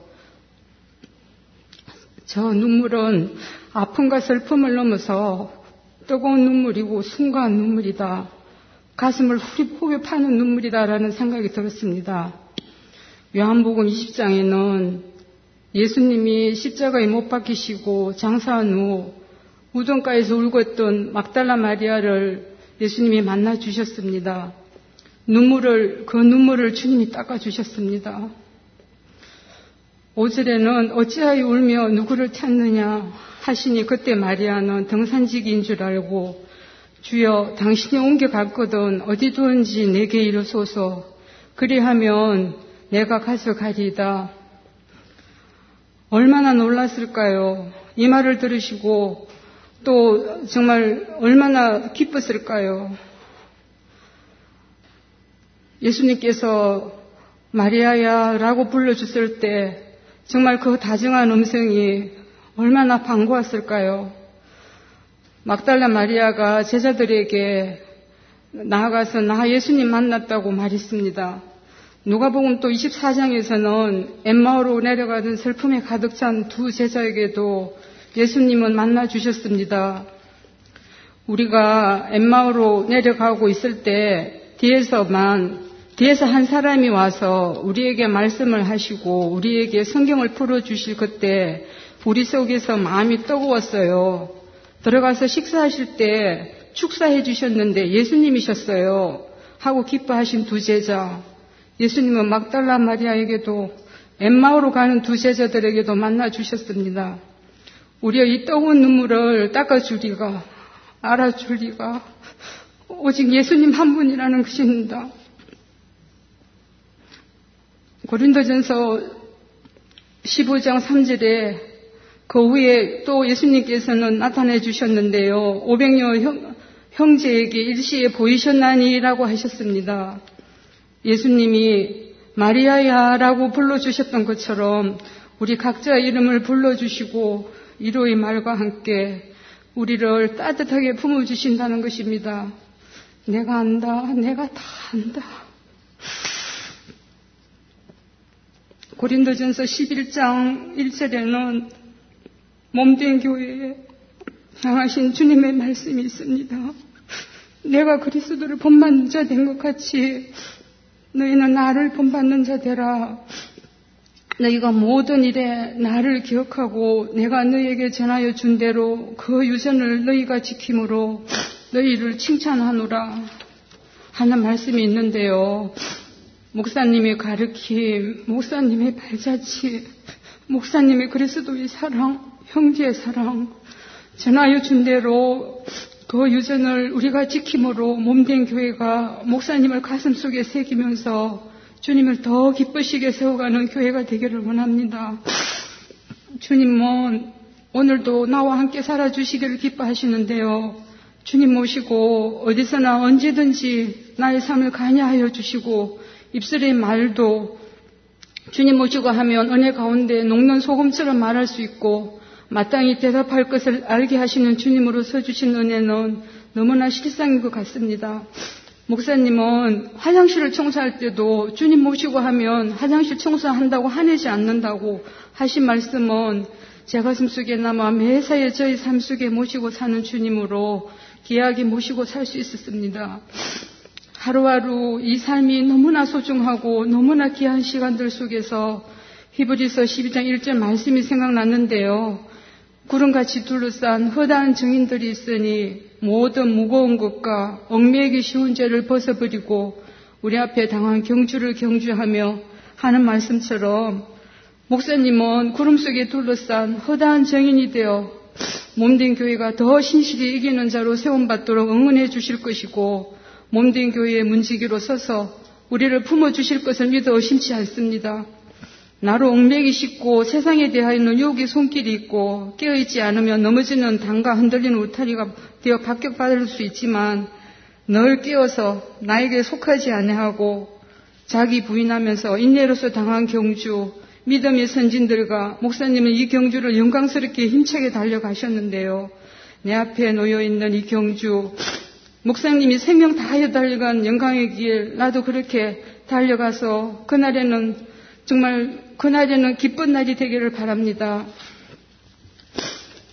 저 눈물은 아픔과 슬픔을 넘어서 뜨거운 눈물이고 순간 눈물이다. 가슴을 후벼 파는 눈물이다라는 생각이 들었습니다. 요한복음 20장에는 예수님이 십자가에 못 박히시고 장사한 후 무덤가에서 울고 있던 막달라 마리아를 예수님이 만나 주셨습니다. 그 눈물을 주님이 닦아 주셨습니다. 5절에는 어찌하여 울며 누구를 찾느냐 하시니 그때 마리아는 등산지기인 줄 알고 주여 당신이 옮겨갔거든 어디 두었는지 내게 이르소서 그리하면 내가 가져가리이다. 얼마나 놀랐을까요? 이 말을 들으시고 또 정말 얼마나 기뻤을까요? 예수님께서 마리아야 라고 불러주실 때 정말 그 다정한 음성이 얼마나 반가웠을까요? 막달라 마리아가 제자들에게 나아가서 나 예수님 만났다고 말했습니다. 누가복음 또 24장에서는 엠마오로 내려가던 슬픔에 가득 찬 두 제자에게도 예수님은 만나 주셨습니다. 우리가 엠마오로 내려가고 있을 때 뒤에서 한 사람이 와서 우리에게 말씀을 하시고 우리에게 성경을 풀어주실 그때 우리 속에서 마음이 뜨거웠어요. 들어가서 식사하실 때 축사해 주셨는데 예수님이셨어요. 하고 기뻐하신 두 제자. 예수님은 막달라 마리아에게도 엠마오로 가는 두 제자들에게도 만나 주셨습니다. 우리의 이 뜨거운 눈물을 닦아주리가 알아주리가 오직 예수님 한 분이라는 것입니다. 고린도전서 15장 3절에 그 후에 또 예수님께서는 나타내 주셨는데요. 500여 형제에게 일시에 보이셨나니라고 하셨습니다. 예수님이 마리아야 라고 불러주셨던 것처럼 우리 각자의 이름을 불러주시고 위로의 말과 함께 우리를 따뜻하게 품어주신다는 것입니다. 내가 안다. 내가 다 안다. 고린도전서 11장 1절에는 몸된 교회에 향하신 주님의 말씀이 있습니다. 내가 그리스도를 본받는 자 된 것 같이 너희는 나를 본받는 자 되라. 너희가 모든 일에 나를 기억하고 내가 너희에게 전하여 준 대로 그 유전을 너희가 지킴으로 너희를 칭찬하노라 하는 말씀이 있는데요. 목사님의 가르침, 목사님의 발자취, 목사님의 그리스도의 사랑, 형제의 사랑 전하여 준 대로 그 유전을 우리가 지킴으로 몸된 교회가 목사님을 가슴속에 새기면서 주님을 더 기쁘시게 세워가는 교회가 되기를 원합니다. 주님은 오늘도 나와 함께 살아주시기를 기뻐하시는데요. 주님 모시고 어디서나 언제든지 나의 삶을 관여하여 주시고 입술의 말도 주님 모시고 하면 은혜 가운데 녹는 소금처럼 말할 수 있고 마땅히 대답할 것을 알게 하시는 주님으로서 주신 은혜는 너무나 실상인 것 같습니다. 목사님은 화장실을 청소할 때도 주님 모시고 하면 화장실 청소한다고 화내지 않는다고 하신 말씀은 제 가슴 속에 남아 매사에 저희 삶 속에 모시고 사는 주님으로 귀하게 모시고 살 수 있었습니다. 하루하루 이 삶이 너무나 소중하고 너무나 귀한 시간들 속에서 히브리서 12장 1절 말씀이 생각났는데요. 구름같이 둘러싼 허다한 증인들이 있으니 모든 무거운 것과 얽매이기 쉬운 죄를 벗어버리고 우리 앞에 당한 경주를 경주하며 하는 말씀처럼 목사님은 구름 속에 둘러싼 허다한 증인이 되어 몸된 교회가 더 신실히 이기는 자로 세움받도록 응원해 주실 것이고 몸된 교회의 문지기로 서서 우리를 품어주실 것을 믿어 의심치 않습니다. 나로 얽매이기 쉽고 세상에 대하여는 유혹의 손길이 있고 깨어있지 않으면 넘어지는 담과 흔들리는 울타리가 되어 박격받을 수 있지만 늘 깨어서 나에게 속하지 아니하고 자기 부인하면서 인내로서 당한 경주 믿음의 선진들과 목사님은 이 경주를 영광스럽게 힘차게 달려가셨는데요. 내 앞에 놓여있는 이 경주 목사님이 생명 다하여 달려간 영광의 길 나도 그렇게 달려가서 그날에는 정말 그날에는 기쁜 날이 되기를 바랍니다.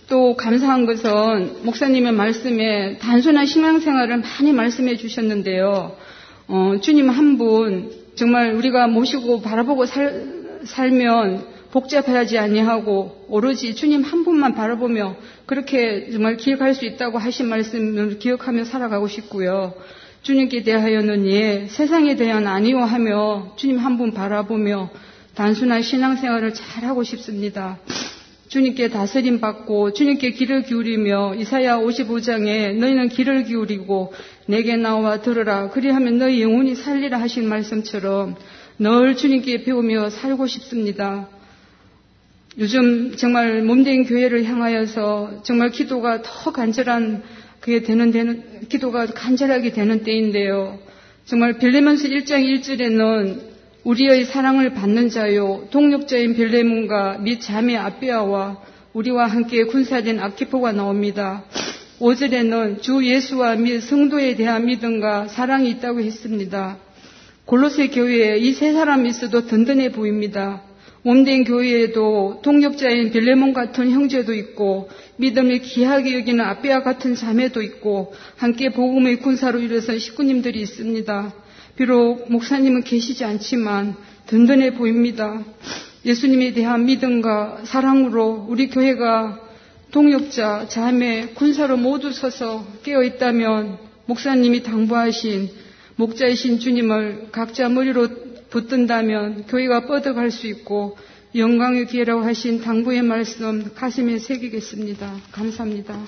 또 감사한 것은 목사님의 말씀에 단순한 신앙생활을 많이 말씀해 주셨는데요. 주님 한 분 정말 우리가 모시고 바라보고 살면 복잡하지 아니하고 오로지 주님 한 분만 바라보며 그렇게 정말 기억할 수 있다고 하신 말씀을 기억하며 살아가고 싶고요. 주님께 대하여는 세상에 대한 아니오하며 주님 한 분 바라보며 단순한 신앙생활을 잘하고 싶습니다. 주님께 다스림 받고 주님께 귀를 기울이며 이사야 55장에 너희는 귀를 기울이고 내게 나와 들으라 그리하면 너희 영혼이 살리라 하신 말씀처럼 늘 주님께 배우며 살고 싶습니다. 요즘 정말 몸된 교회를 향하여서 정말 기도가 더 간절한 기도가 간절하게 되는 때인데요. 정말 빌레몬서 1장 1절에는 우리의 사랑을 받는 자요 동력자인 빌레몬과 및 자매 아비아와 우리와 함께 군사된 아키포가 나옵니다. 5절에는 주 예수와 및 성도에 대한 믿음과 사랑이 있다고 했습니다. 골로새 교회에 이 세 사람이 있어도 든든해 보입니다. 몸된 교회에도 동력자인 빌레몬 같은 형제도 있고 믿음을 귀하게 여기는 아비아 같은 자매도 있고 함께 복음의 군사로 일어선 식구님들이 있습니다. 비록 목사님은 계시지 않지만 든든해 보입니다. 예수님에 대한 믿음과 사랑으로 우리 교회가 동역자, 자매, 군사로 모두 서서 깨어있다면 목사님이 당부하신 목자이신 주님을 각자 머리로 붙든다면 교회가 뻗어갈 수 있고 영광의 기회라고 하신 당부의 말씀 가슴에 새기겠습니다. 감사합니다.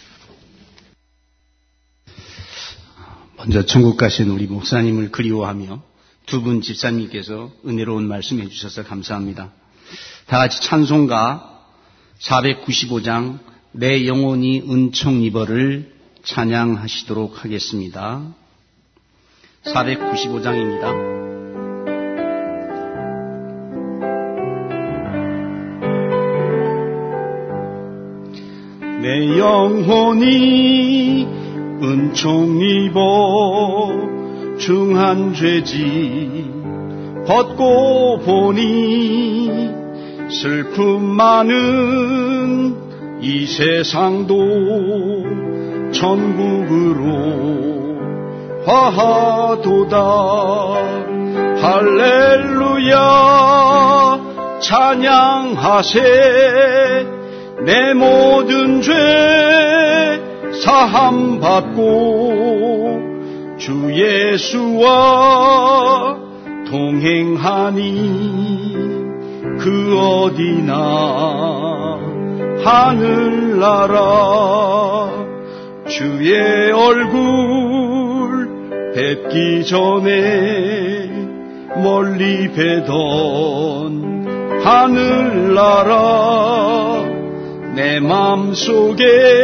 먼저 천국 가신 우리 목사님을 그리워하며 두 분 집사님께서 은혜로운 말씀해 주셔서 감사합니다. 다 같이 찬송가 495장 내 영혼이 은총 입어를 찬양하시도록 하겠습니다. 495장입니다. 내 영혼이 은총 입어 중한 죄지 벗고 보니 슬픔 많은 이 세상도 천국으로 화하도다. 할렐루야 찬양하세. 내 모든 죄 사함 받고 주 예수와 동행하니 그 어디나 하늘나라. 주의 얼굴 뵙기 전에 멀리 뵈던 하늘나라 내 맘속에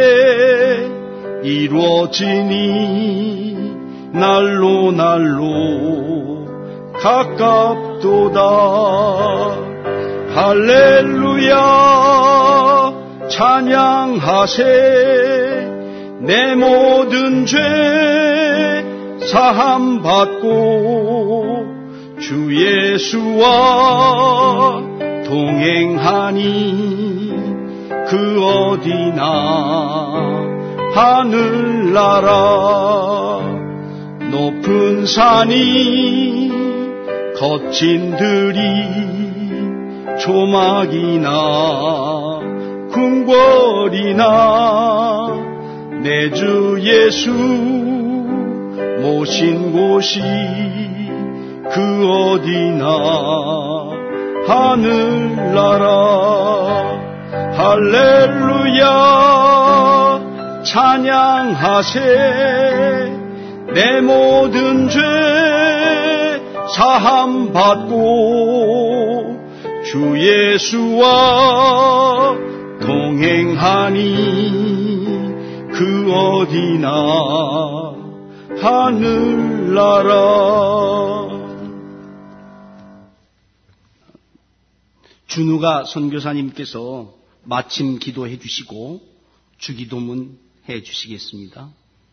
이루어지니 날로 날로 가깝도다. 할렐루야 찬양하세. 내 모든 죄 사함 받고 주 예수와 동행하니 그 어디나 하늘나라. 높은 산이 거친 들이 조막이나 궁궐이나 내 주 예수 모신 곳이 그 어디나 하늘나라. 할렐루야 찬양하세. 내 모든 죄 사함 받고 주 예수와 동행하니 그 어디나 하늘나라. 준우가 선교사님께서 마침 기도해 주시고 주기도문 해 주시겠습니다.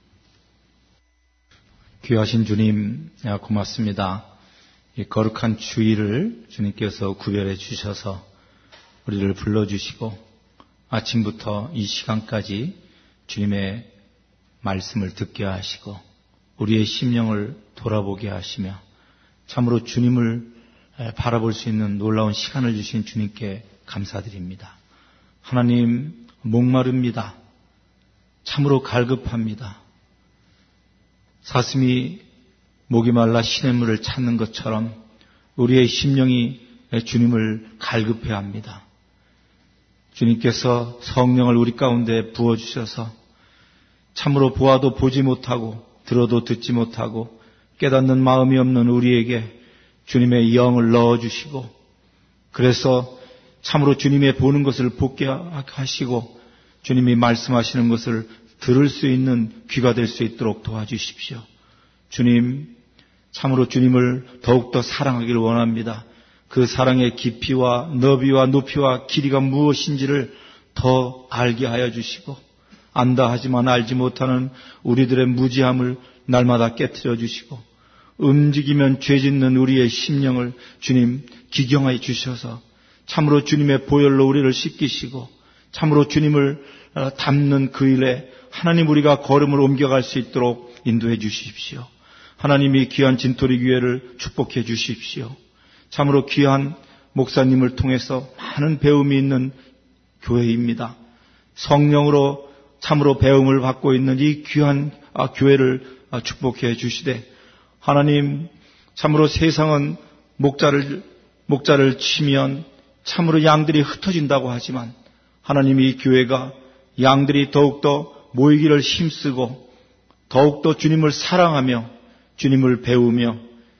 귀하신 주님 고맙습니다. 이 거룩한 주일을 주님께서 구별해 주셔서 우리를 불러주시고 아침부터 이 시간까지 주님의 말씀을 듣게 하시고 우리의 심령을 돌아보게 하시며 참으로 주님을 바라볼 수 있는 놀라운 시간을 주신 주님께 감사드립니다. 하나님, 목마릅니다. 참으로 갈급합니다. 사슴이 목이 말라 시냇물을 찾는 것처럼 우리의 심령이 주님을 갈급해합니다. 주님께서 성령을 우리 가운데 부어주셔서 참으로 보아도 보지 못하고 들어도 듣지 못하고 깨닫는 마음이 없는 우리에게 주님의 영을 넣어주시고 그래서 참으로 주님의 보는 것을 보게 하시고 주님이 말씀하시는 것을 들을 수 있는 귀가 될 수 있도록 도와주십시오. 주님, 참으로 주님을 더욱더 사랑하기를 원합니다. 그 사랑의 깊이와 너비와 높이와 길이가 무엇인지를 더 알게 하여 주시고 안다 하지만 알지 못하는 우리들의 무지함을 날마다 깨트려 주시고 움직이면 죄짓는 우리의 심령을 주님 기경하여 주셔서 참으로 주님의 보혈로 우리를 씻기시고 참으로 주님을 닮는 그 일에 하나님 우리가 걸음을 옮겨갈 수 있도록 인도해 주십시오. 하나님이 귀한 진토리 교회를 축복해 주십시오. 참으로 귀한 목사님을 통해서 많은 배움이 있는 교회입니다. 성령으로 참으로 배움을 받고 있는 이 귀한 교회를 축복해 주시되 하나님 참으로 세상은 목자를 치면 참으로 양들이 흩어진다고 하지만 하나님이 이 교회가 양들이 더욱더 모이기를 힘쓰고 더욱더 주님을 사랑하며 주님을 배우며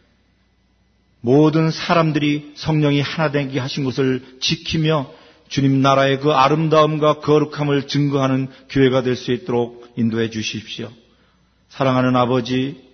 모든 사람들이 성령이 하나 되게 하신 것을 지키며 주님 나라의 그 아름다움과 거룩함을 증거하는 교회가 될 수 있도록 인도해 주십시오. 사랑하는 아버지,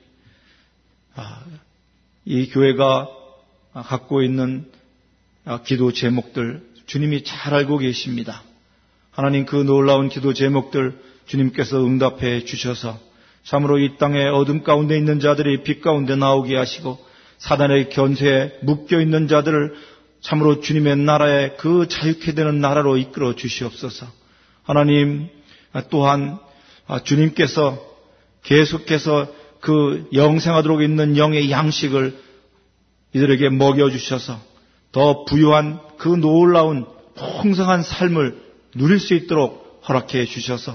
이 교회가 갖고 있는 기도 제목들 주님이 잘 알고 계십니다. 하나님 그 놀라운 기도 제목들 주님께서 응답해 주셔서 참으로 이 땅에 어둠 가운데 있는 자들이 빛 가운데 나오게 하시고 사단의 견세에 묶여 있는 자들을 참으로 주님의 나라에 그 자유케 되는 나라로 이끌어 주시옵소서. 하나님 또한 주님께서 계속해서 그 영생하도록 있는 영의 양식을 이들에게 먹여주셔서 더 부유한 그 놀라운 풍성한 삶을 누릴 수 있도록 허락해 주셔서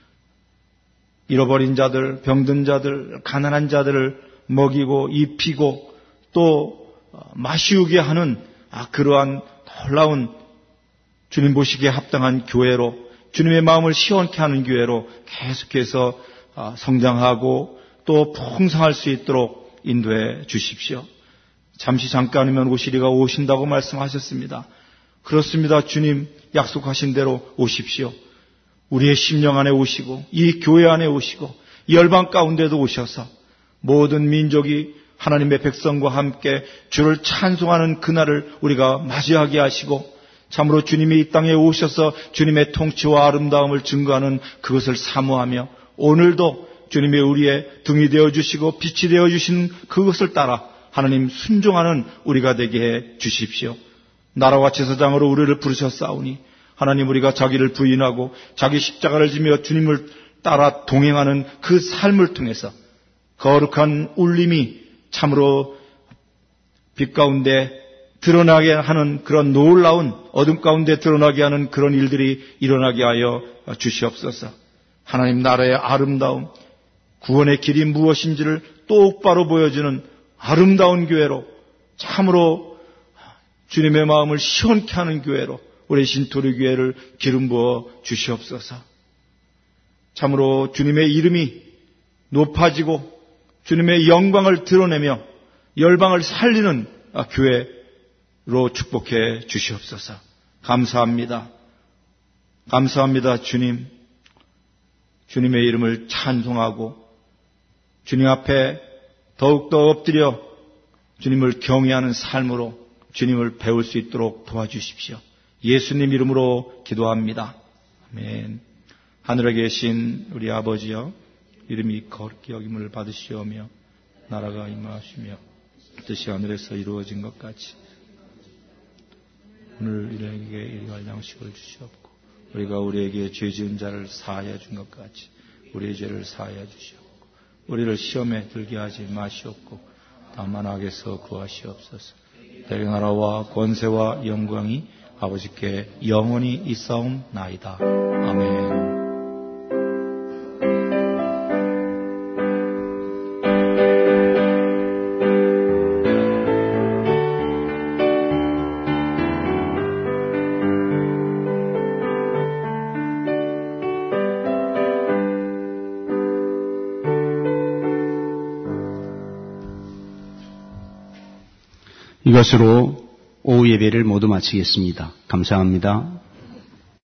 잃어버린 자들, 병든 자들, 가난한 자들을 먹이고 입히고 또 마시우게 하는 그러한 놀라운 주님 보시기에 합당한 교회로 주님의 마음을 시원케 하는 교회로 계속해서 성장하고 또 풍성할 수 있도록 인도해 주십시오. 잠시 잠깐이면 오시리가 오신다고 말씀하셨습니다. 그렇습니다. 주님 약속하신 대로 오십시오. 우리의 심령 안에 오시고 이 교회 안에 오시고 이 열방 가운데도 오셔서 모든 민족이 하나님의 백성과 함께 주를 찬송하는 그날을 우리가 맞이하게 하시고 참으로 주님이 이 땅에 오셔서 주님의 통치와 아름다움을 증거하는 그것을 사모하며 오늘도 주님이 우리의 등이 되어주시고 빛이 되어주신 그것을 따라 하나님 순종하는 우리가 되게 해 주십시오. 나라와 제사장으로 우리를 부르셨사오니 하나님 우리가 자기를 부인하고 자기 십자가를 지며 주님을 따라 동행하는 그 삶을 통해서 거룩한 울림이 참으로 빛 가운데 드러나게 하는 그런 놀라운 어둠 가운데 드러나게 하는 그런 일들이 일어나게 하여 주시옵소서. 하나님 나라의 아름다움, 구원의 길이 무엇인지를 똑바로 보여주는 아름다운 교회로 참으로 주님의 마음을 시원케 하는 교회로 우리 신토리 교회를 기름 부어 주시옵소서. 참으로 주님의 이름이 높아지고 주님의 영광을 드러내며 열방을 살리는 교회로 축복해 주시옵소서. 감사합니다. 감사합니다. 주님. 주님의 이름을 찬송하고 주님 앞에 더욱더 엎드려 주님을 경외하는 삶으로 주님을 배울 수 있도록 도와주십시오. 예수님 이름으로 기도합니다. 아멘. 하늘에 계신 우리 아버지여, 이름이 거룩히 여김을 받으시오며 나라가 임하시며 뜻이 하늘에서 이루어진 것 같이 오늘 우리에게 일용할 양식을 주시옵고 우리가 우리에게 죄 지은 자를 사하여 준 것 같이 우리의 죄를 사하여 주시옵고 우리를 시험에 들게 하지 마시옵고 다만 악에서 구하시옵소서. 대개 나라와 권세와 영광이 아버지께 영원히 있사옵나이다. 아멘. 이것으로 오후 예배를 모두 마치겠습니다. 감사합니다.